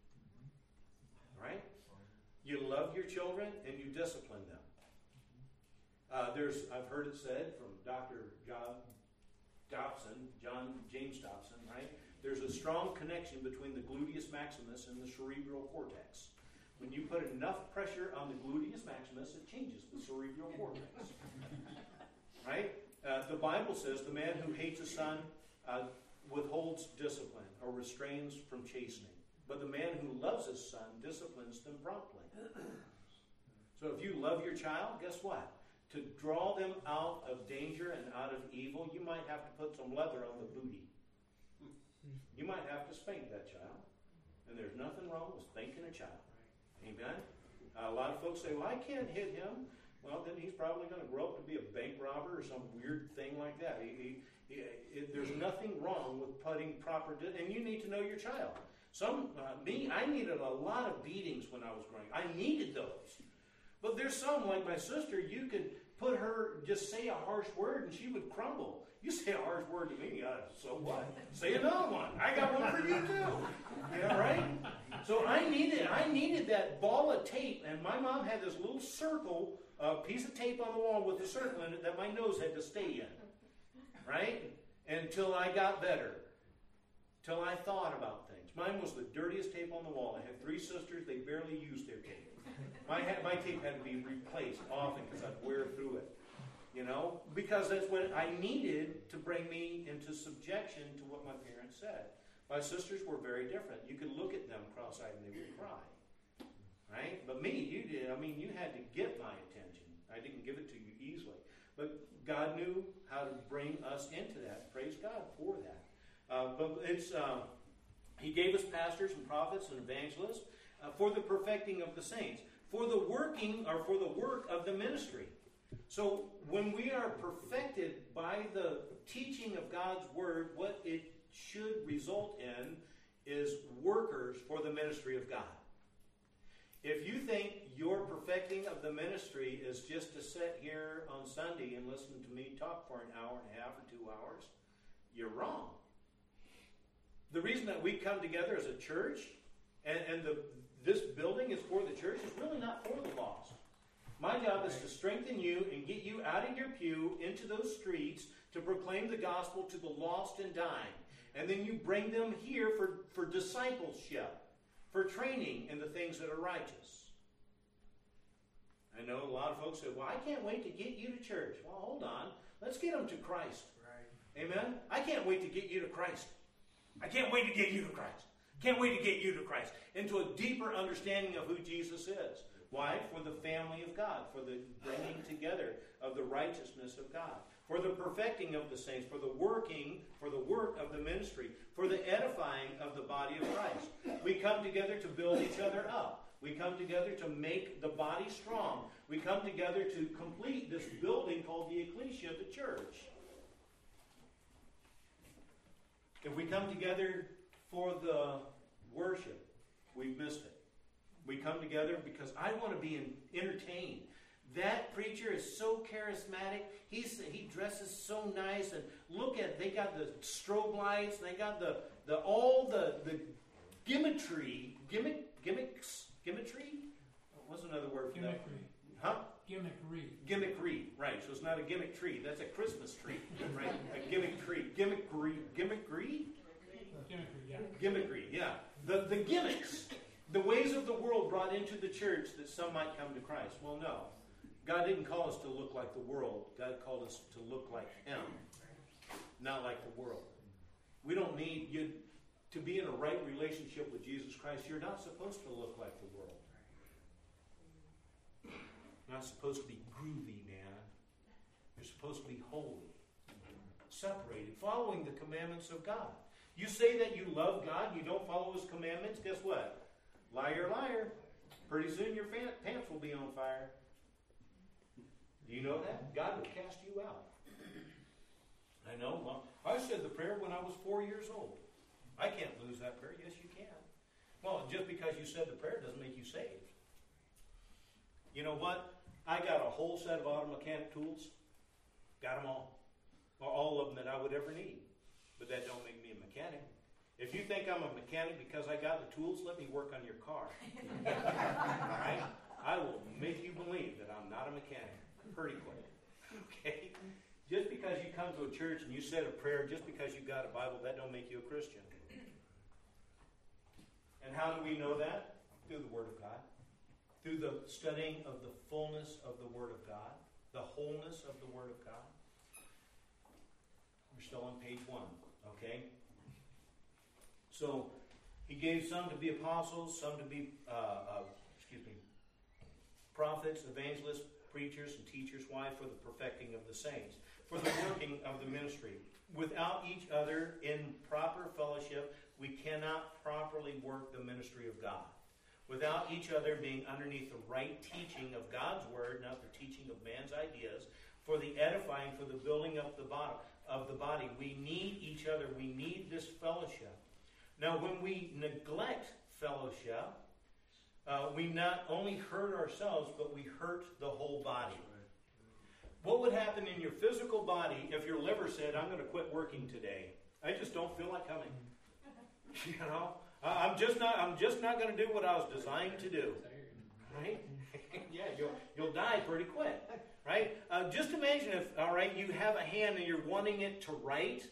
Right? You love your children and you discipline them. Uh, there's, I've heard it said from Doctor John Dobson, John James Dobson, right? There's a strong connection between the gluteus maximus and the cerebral cortex. When you put enough pressure on the gluteus maximus, it changes the cerebral cortex. Right? Uh, the Bible says the man who hates a son uh, withholds discipline or restrains from chastening. But the man who loves his son disciplines them promptly. So if you love your child, guess what? To draw them out of danger and out of evil, you might have to put some leather on the booty. You might have to spank that child. And there's nothing wrong with spanking a child. Amen? Uh, a lot of folks say, well, I can't hit him. Well, then he's probably going to grow up to be a bank robber or some weird thing like that. He, he, he, it, there's nothing wrong with putting proper... Di- and you need to know your child. Some, uh, me, I needed a lot of beatings when I was growing up. I needed those. But there's some, like my sister, you could put her, just say a harsh word and she would crumble. You say a harsh word to me, uh, so what? Say another one. I got one for you too. Yeah, right? So I needed, I needed that ball of tape, and my mom had this little circle, uh, piece of tape on the wall with a circle in it that my nose had to stay in. Right? Until I got better. Till I thought about things. Mine was the dirtiest tape on the wall. I had three sisters. They barely used their tape. My, had, my tape had to be replaced often because I'd wear through it. You know, because that's what I needed to bring me into subjection to what my parents said. My sisters were very different. You could look at them cross-eyed and they would cry. Right? But me, you did. I mean, you had to get my attention. I didn't give it to you easily. But God knew how to bring us into that. Praise God for that. Uh, but it's um, He gave us pastors and prophets and evangelists uh, for the perfecting of the saints, for the working or for the work of the ministry. So when we are perfected by the teaching of God's Word, what it should result in is workers for the ministry of God. If you think your perfecting of the ministry is just to sit here on Sunday and listen to me talk for an hour and a half or two hours, you're wrong. The reason that we come together as a church and, and the, this building is for the church is really not for the lost. My job is to strengthen you and get you out of your pew into those streets to proclaim the gospel to the lost and dying. And then you bring them here for, for discipleship, for training in the things that are righteous. I know a lot of folks say, well, I can't wait to get you to church. Well, hold on. Let's get them to Christ. Right. Amen? I can't wait to get you to Christ. I can't wait to get you to Christ. Can't wait to get you to Christ. Into a deeper understanding of who Jesus is. Why? For the family of God. For the bringing together of the righteousness of God. For the perfecting of the saints. For the working, for the work of the ministry. For the edifying of the body of Christ. We come together to build each other up. We come together to make the body strong. We come together to complete this building called the ecclesia, the church. If we come together for the worship, we've missed it. We come together because I want to be in, entertained. That preacher is so charismatic. He's, he dresses so nice. And look at, they got the strobe lights. They got the, the all the, the gimmickry. Gimmick, gimmicks? Gimmickry? What's another word for that? Gimmickry. Huh? Gimmickry. Gimmickry, right. So it's not a gimmick tree. That's a Christmas tree, right? A gimmick tree. Gimmickry. Gimmickry? Gimmickry, yeah. Gimmickry, yeah. The, the gimmicks. The ways of the world brought into the church that some might come to Christ. Well, no. God didn't call us to look like the world. God called us to look like Him, not like the world. We don't need you to be in a right relationship with Jesus Christ. You're not supposed to look like the world. You're not supposed to be groovy, man. You're supposed to be holy, separated, following the commandments of God. You say that you love God, you don't follow His commandments, guess what? Liar, liar. Pretty soon your pants will be on fire. Do you know that? God will cast you out. I know. Well, I said the prayer when I was four years old. I can't lose that prayer. Yes, you can. Well, just because you said the prayer doesn't make you saved. You know what? I got a whole set of auto mechanic tools. Got them all. All of them that I would ever need. But that don't make me a mechanic. If you think I'm a mechanic because I got the tools, let me work on your car. All right? I will make you believe that I'm not a mechanic. Pretty quick. Okay? Just because you come to a church and you said a prayer, just because you got a Bible, that don't make you a Christian. And how do we know that? Through the Word of God. Through the studying of the fullness of the Word of God. The wholeness of the Word of God. We're still on page one. Okay? So, He gave some to be apostles, some to be, uh, uh, excuse me, prophets, evangelists, preachers, and teachers. Why? For the perfecting of the saints. For the working of the ministry. Without each other in proper fellowship, we cannot properly work the ministry of God. Without each other being underneath the right teaching of God's Word, not the teaching of man's ideas, for the edifying, for the building up the body, of the body. We need each other. We need this fellowship. Now, when we neglect fellowship, uh, we not only hurt ourselves, but we hurt the whole body. What would happen in your physical body if your liver said, I'm going to quit working today? I just don't feel like coming. You know? I'm just not I'm just not going to do what I was designed to do. Right? Yeah, you'll, you'll die pretty quick. Right? Uh, just imagine if, all right, you have a hand and you're wanting it to write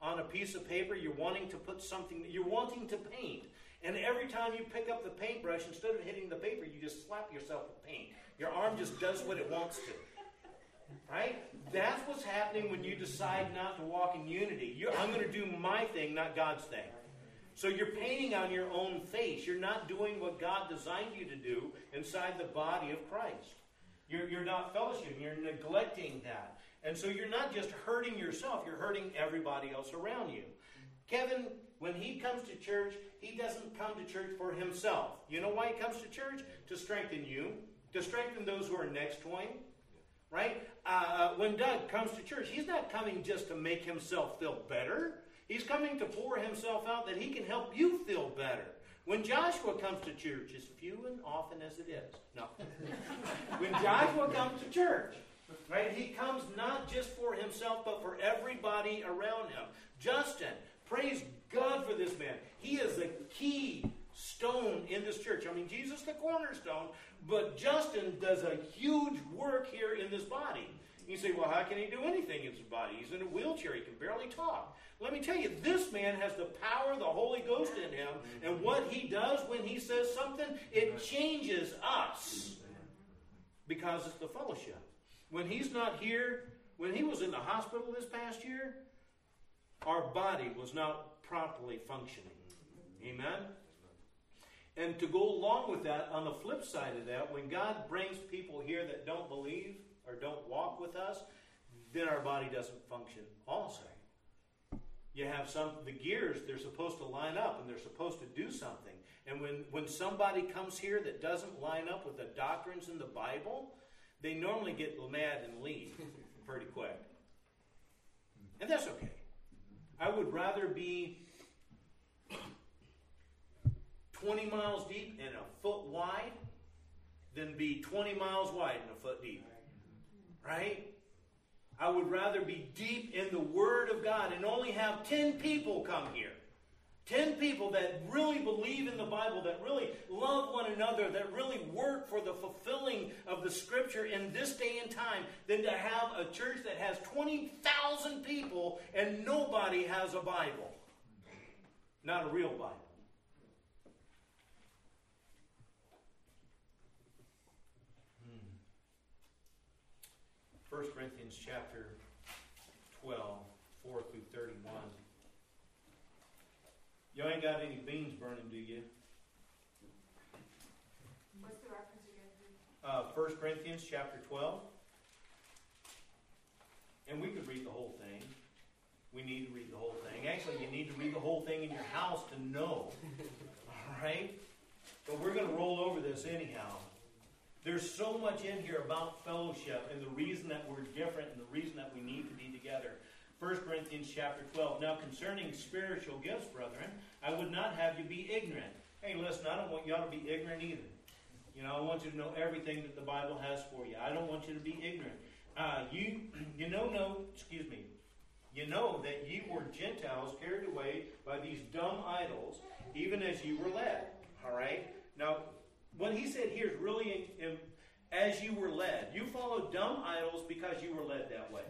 on a piece of paper, you're wanting to put something, you're wanting to paint. And every time you pick up the paintbrush, instead of hitting the paper, you just slap yourself with paint. Your arm just does what it wants to. Right? That's what's happening when you decide not to walk in unity. You're, I'm going to do my thing, not God's thing. So you're painting on your own face. You're not doing what God designed you to do inside the body of Christ. You're, you're not fellowshipping. You're neglecting that. And so you're not just hurting yourself. You're hurting everybody else around you. Kevin, when he comes to church, he doesn't come to church for himself. You know why he comes to church? To strengthen you. To strengthen those who are next to him. Right? Uh, when Doug comes to church, he's not coming just to make himself feel better. He's coming to pour himself out that he can help you feel better. When Joshua comes to church, as few and often as it is. No. When Joshua comes to church, right, he comes not just for himself, but for everybody around him. Justin, praise God for this man. He is the key stone in this church. I mean, Jesus the cornerstone, but Justin does a huge work here in this body. You say, well, how can he do anything in his body? He's in a wheelchair. He can barely talk. Let me tell you, this man has the power of the Holy Ghost in him, and what he does when he says something, it changes us because it's the fellowship. When he's not here, when he was in the hospital this past year, our body was not properly functioning. Amen? And to go along with that, on the flip side of that, when God brings people here that don't believe or don't walk with us, then our body doesn't function also. You have some, the gears, they're supposed to line up and they're supposed to do something. And when, when somebody comes here that doesn't line up with the doctrines in the Bible, they normally get mad and leave pretty quick. And that's okay. I would rather be twenty miles deep and a foot wide than be twenty miles wide and a foot deep. Right? I would rather be deep in the Word of God and only have ten people come here. Ten people that really believe in the Bible, that really love one another, that really work for the fulfilling of the Scripture in this day and time, than to have a church that has twenty thousand people and nobody has a Bible. Not a real Bible. First Corinthians chapter twelve, four through thirty-one. You ain't got any beans burning, do you? What's the reference again? Uh, First Corinthians chapter twelve. And we could read the whole thing. We need to read the whole thing. Actually, you need to read the whole thing in your house to know. All right? But we're going to roll over this anyhow. There's so much in here about fellowship and the reason that we're different and the reason that we need to be together. First Corinthians chapter twelve. Now concerning spiritual gifts, brethren, I would not have you be ignorant. Hey, listen, I don't want you all to be ignorant either. You know, I want you to know everything that the Bible has for you. I don't want you to be ignorant. Uh, you, you know, no, excuse me. You know that ye were Gentiles carried away by these dumb idols, even as you were led. All right? Now, what he said here is really in, in, as you were led. You followed dumb idols because you were led that way.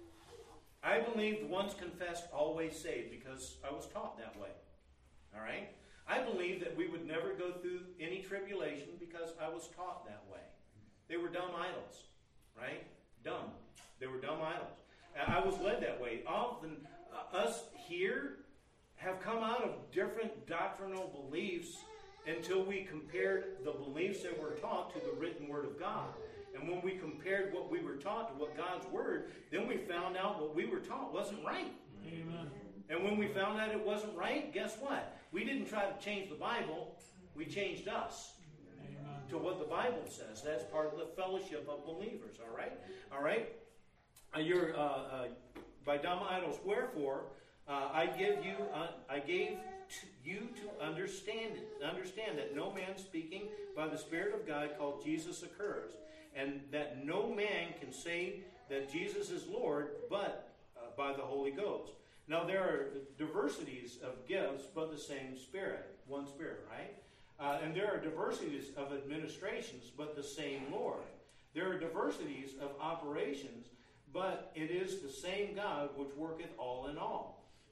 I believed once confessed, always saved, because I was taught that way. All right? I believed that we would never go through any tribulation because I was taught that way. They were dumb idols. Right? Dumb. They were dumb idols. I was led that way. Often, uh, us here have come out of different doctrinal beliefs until we compared the beliefs that were taught to the written Word of God. And when we compared what we were taught to what God's Word, then we found out what we were taught wasn't right. Amen. And when we found out it wasn't right, guess what? We didn't try to change the Bible. We changed us. Amen. To what the Bible says. That's part of the fellowship of believers. All right? All right? Uh, you're, uh, uh, by dumb idols, wherefore, uh, I give you, uh, I gave to you to understand it, understand that no man speaking by the Spirit of God called Jesus occurs, and that no man can say that Jesus is Lord, but uh, by the Holy Ghost. Now there are diversities of gifts, but the same Spirit, one Spirit, right? Uh, and there are diversities of administrations, but the same Lord. There are diversities of operations, but it is the same God which worketh all in all.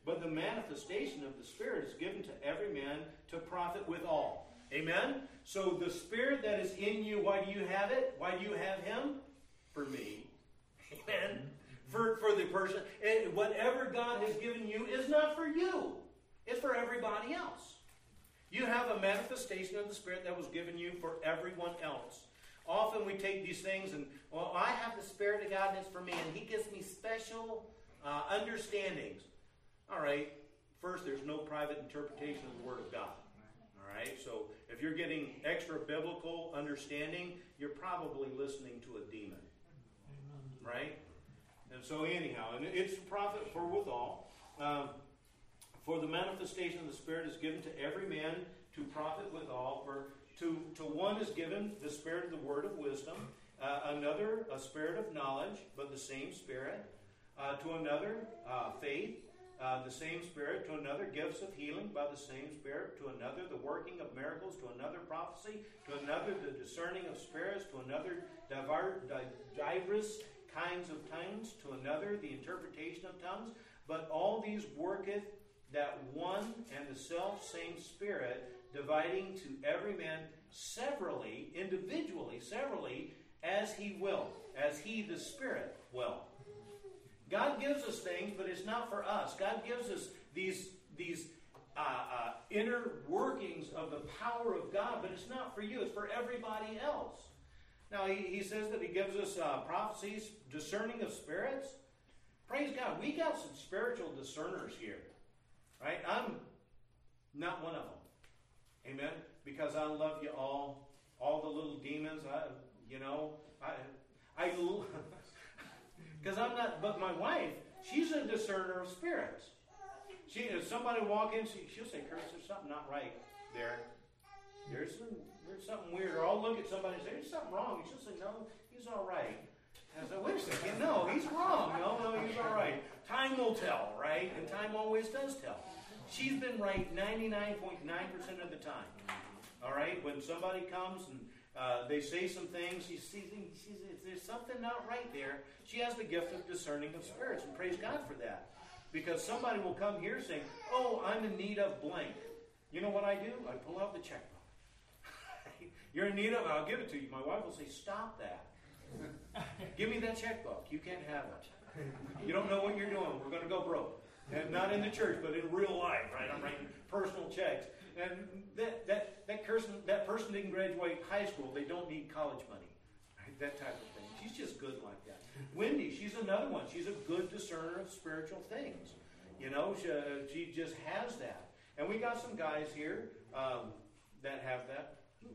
but the manifestation of the Spirit is given to every man to profit withal. Amen? So the Spirit that is in you, why do you have it? Why do you have Him? For me. Amen? For, for the person. And whatever God has given you is not for you. It's for everybody else. You have a manifestation of the Spirit that was given you for everyone else. Often we take these things and, well, I have the Spirit of God and it's for me, and He gives me special uh, understandings. All right, first, there's no private interpretation of the Word of God. All right, so if you're getting extra biblical understanding, you're probably listening to a demon. Right? And so anyhow, and it's profit for withal. Um, for the manifestation of the Spirit is given to every man to profit withal. For to, to one is given the Spirit of the word of wisdom, uh, another a spirit of knowledge, but the same Spirit. Uh, to another uh, faith, uh, the same Spirit. To another gifts of healing by the same Spirit. To another the working of miracles. To another prophecy. To another the discerning of spirits. To another diverse kinds of tongues, to another the interpretation of tongues, but all these worketh that one and the self same Spirit, dividing to every man severally, individually, severally, as He will, as He, the Spirit, will. God gives us things, but it's not for us. God gives us these, these uh, uh, inner workings of the power of God, but it's not for you. It's for everybody else. Now, he, he says that He gives us uh, prophecies, discerning of spirits. Praise God. We got some spiritual discerners here. Right? I'm not one of them. Amen? Because I love you all. All the little demons. I, you know, I, I, because I'm not, but my wife, she's a discerner of spirits. She, if somebody walk in, she, she'll say, Curtis, there's something not right there. There's some, there's something weird. Or I'll look at somebody and say, there's something wrong. She'll say, no, he's all right. And I say, wait a second. No, he's wrong. No, no, he's all right. Time will tell, right? And time always does tell. She's been right ninety-nine point nine percent of the time. All right? When somebody comes and uh, they say some things, she sees, she's, there's something not right there. She has the gift of discerning of spirits. And praise God for that. Because somebody will come here saying, oh, I'm in need of blank. You know what I do? I pull out the checkbook. You're in need of it, I'll give it to you. My wife will say, stop that. Give me that checkbook. You can't have it. You don't know what you're doing. We're going to go broke. And not in the church, but in real life, right? I'm writing personal checks. And that that that person that person didn't graduate high school. They don't need college money. Right? That type of thing. She's just good like that. Wendy, she's another one. She's a good discerner of spiritual things. You know, she, uh, she just has that. And we got some guys here um, that have that.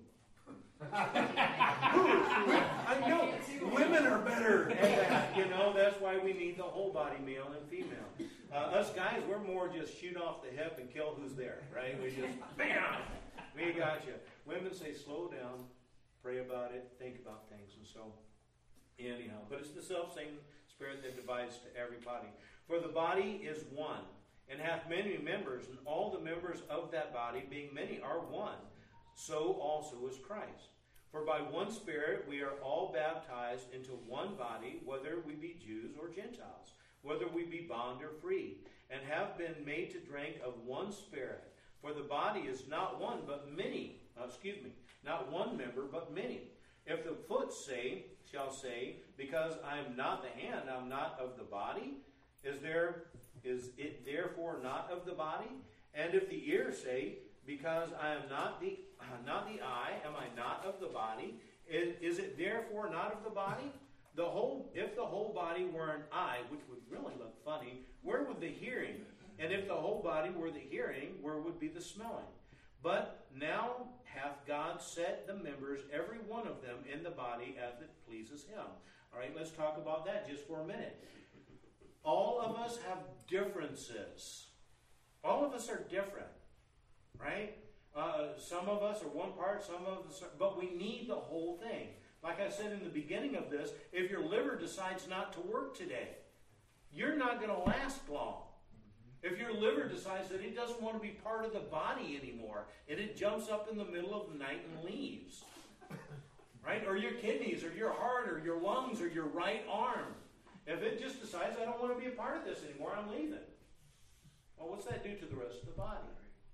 I know. Women are better at that. You know, that's why we need the whole body, male and female. Uh, us guys, we're more just shoot off the hip and kill who's there, right? We just, bam, we got you. Women say, slow down, pray about it, think about things, and so, anyhow. But it's the self-same Spirit that divides to every body. For the body is one, and hath many members, and all the members of that body, being many, are one. So also is Christ. For by one Spirit we are all baptized into one body, whether we be Jews or Gentiles, whether we be bond or free, and have been made to drink of one Spirit. For the body is not one, but many. Uh, excuse me, not one member, but many. If the foot say, shall say, because I am not the hand, I am not of the body, is there is it therefore not of the body? And if the ear say, because I am not the uh, not the eye, am I not of the body? Is, is it therefore not of the body? The whole, if the whole body were an eye, which would really look funny, where would the hearing? And if the whole body were the hearing, where would be the smelling? But now hath God set the members, every one of them, in the body as it pleases Him. All right, let's talk about that just for a minute. All of us have differences. All of us are different. Right? Uh, some of us are one part, some of us are, but we need the whole thing. Like I said in the beginning of this, if your liver decides not to work today, you're not going to last long. If your liver decides that it doesn't want to be part of the body anymore, and it jumps up in the middle of the night and leaves. Right? Or your kidneys, or your heart, or your lungs, or your right arm. If it just decides, I don't want to be a part of this anymore, I'm leaving. Well, what's that do to the rest of the body?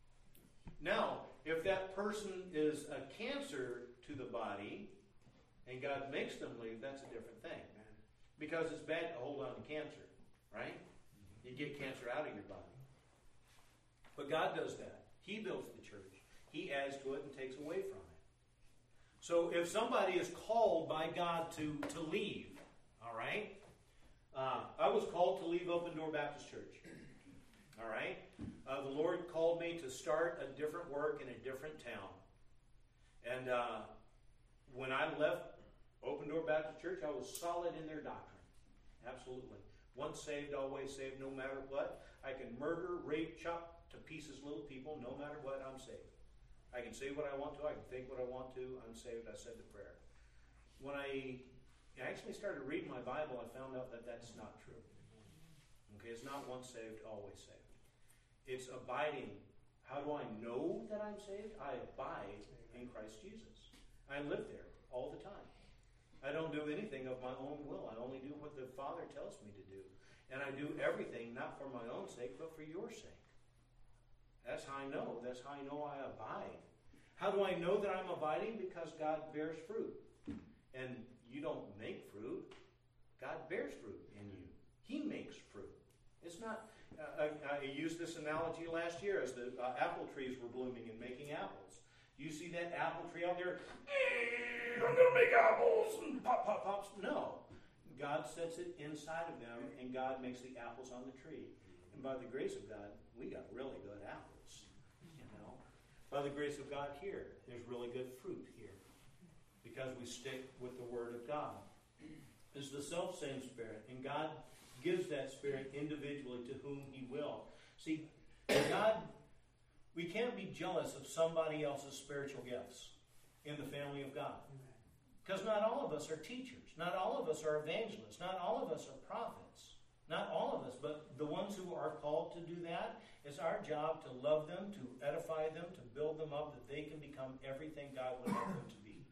Now, if that person is a cancer to the body, and God makes them leave, that's a different thing. Because it's bad to hold on to cancer, right? You get cancer out of your body. But God does that. He builds the church. He adds to it and takes away from it. So if somebody is called by God to, to leave, all right? Uh, I was called to leave Open Door Baptist Church. All right? Uh, the Lord called me to start a different work in a different town. And uh, when I left Open Door Baptist Church, I was solid in their doctrine. Absolutely. Once saved, always saved, no matter what. I can murder, rape, chop to pieces little people, no matter what, I'm saved. I can say what I want to, I can think what I want to, I'm saved, I said the prayer. When I actually started reading my Bible, I found out that that's not true. Okay, it's not once saved, always saved. It's abiding. How do I know that I'm saved? I abide in Christ Jesus. I live there all the time. I don't do anything of my own will. I only do what the Father tells me to do. And I do everything not for my own sake, but for your sake. That's how I know. That's how I know I abide. How do I know that I'm abiding? Because God bears fruit. And you don't make fruit. God bears fruit in you. He makes fruit. It's not... Uh, I, I used this analogy last year as the uh, apple trees were blooming and making apples. You see that apple tree out there? I'm going to make apples and pop, pop, pops. No. God sets it inside of them, and God makes the apples on the tree. And by the grace of God, we got really good apples. You know, by the grace of God here, there's really good fruit here because we stick with the Word of God. It's the self-same Spirit, and God gives that Spirit individually to whom He will. See, God, we can't be jealous of somebody else's spiritual gifts in the family of God. Because not all of us are teachers. Not all of us are evangelists. Not all of us are prophets. Not all of us, but the ones who are called to do that, it's our job to love them, to edify them, to build them up, that they can become everything God would have them to be.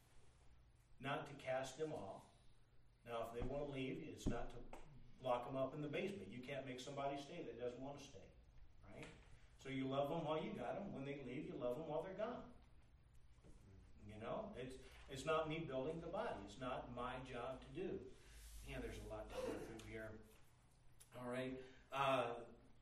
Not to cast them off. Now, if they want to leave, it's not to lock them up in the basement. You can't make somebody stay that doesn't want to stay. Right? So you love them while you got them. When they leave, you love them while they're gone. You know? It's it's not me building the body. It's not my job to do. Yeah, there's a lot to go through here. All right. Uh,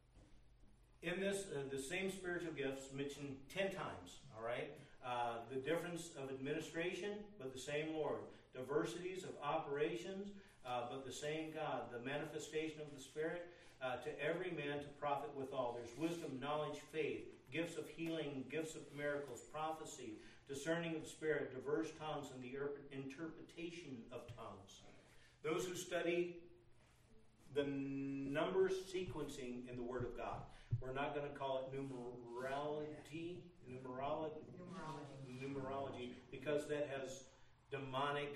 in this, uh, the same spiritual gifts mentioned ten times. All right. Uh, the difference of administration, but the same Lord. Diversities of operations, uh, but the same God. The manifestation of the Spirit uh, to every man to profit withal. There's wisdom, knowledge, faith, gifts of healing, gifts of miracles, prophecy, discerning of the Spirit, diverse tongues, and the interpretation of tongues. Those who study the number sequencing in the Word of God. We're not going to call it numerology, numerology, numerology, numerology, because that has demonic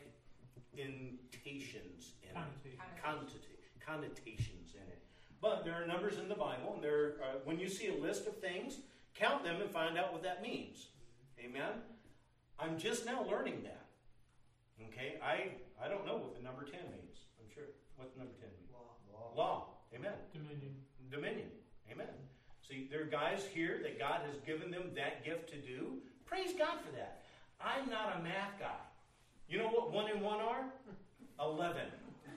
intations in it, Connota- connotations in it. But there are numbers in the Bible, and there, uh, when you see a list of things, count them and find out what that means. Amen. I'm just now learning that. Okay, I I don't know what the number ten means. I'm sure. What's the number ten mean? Law. Law. Amen. Dominion. Dominion. Amen. See, there are guys here that God has given them that gift to do. Praise God for that. I'm not a math guy. You know what one and one are? Eleven.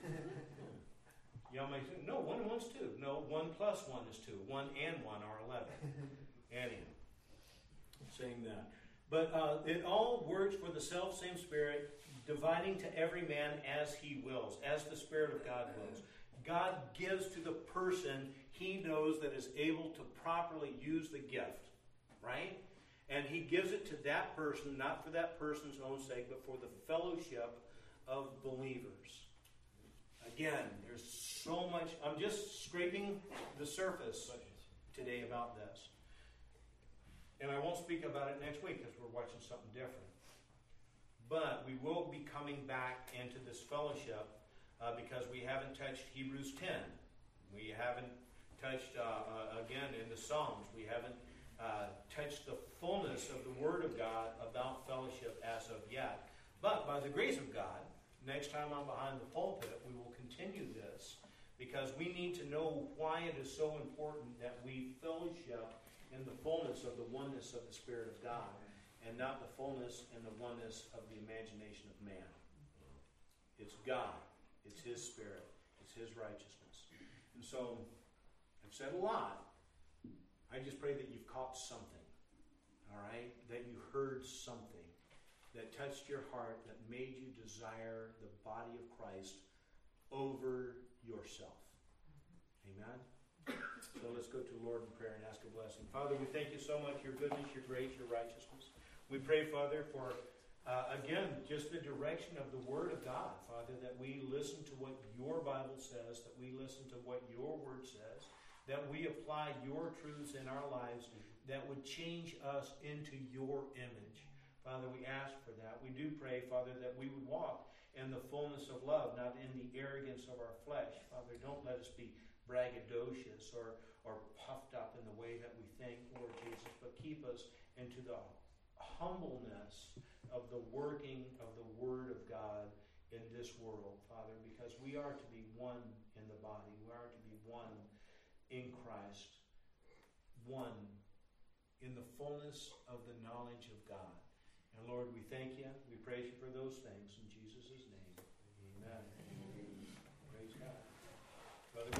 Y'all may say, no, one and one's two. No, one plus one is two. One and one are eleven. Anyhow, saying that. But uh, it all works for the self-same Spirit, dividing to every man as he wills, as the Spirit of God wills. God gives to the person he knows that is able to properly use the gift, right? And he gives it to that person, not for that person's own sake, but for the fellowship of believers. Again, there's so much. I'm just scraping the surface today about this. And I won't speak about it next week because we're watching something different. But we will be coming back into this fellowship uh, because we haven't touched Hebrews ten. We haven't touched, uh, uh, again, in the Psalms, we haven't uh, touched the fullness of the Word of God about fellowship as of yet. But by the grace of God, next time I'm behind the pulpit, we will continue this because we need to know why it is so important that we fellowship in the fullness of the oneness of the Spirit of God, and not the fullness and the oneness of the imagination of man. It's God. It's His Spirit. It's His righteousness. And so, I've said a lot. I just pray that you've caught something. All right? That you heard something that touched your heart, that made you desire the body of Christ over yourself. Amen? So let's go to the Lord in prayer and ask a blessing. Father, we thank you so much, your goodness, your grace, your righteousness. We pray, Father, for, uh, again, just the direction of the Word of God, Father, that we listen to what your Bible says, that we listen to what your Word says, that we apply your truths in our lives that would change us into your image. Father, we ask for that. We do pray, Father, that we would walk in the fullness of love, not in the arrogance of our flesh. Father, don't let us be braggadocious or, or puffed up in the way that we think, Lord Jesus, but keep us into the humbleness of the working of the Word of God in this world, Father, because we are to be one in the body. We are to be one in Christ, one in the fullness of the knowledge of God. And Lord, we thank you. We praise you for those things. In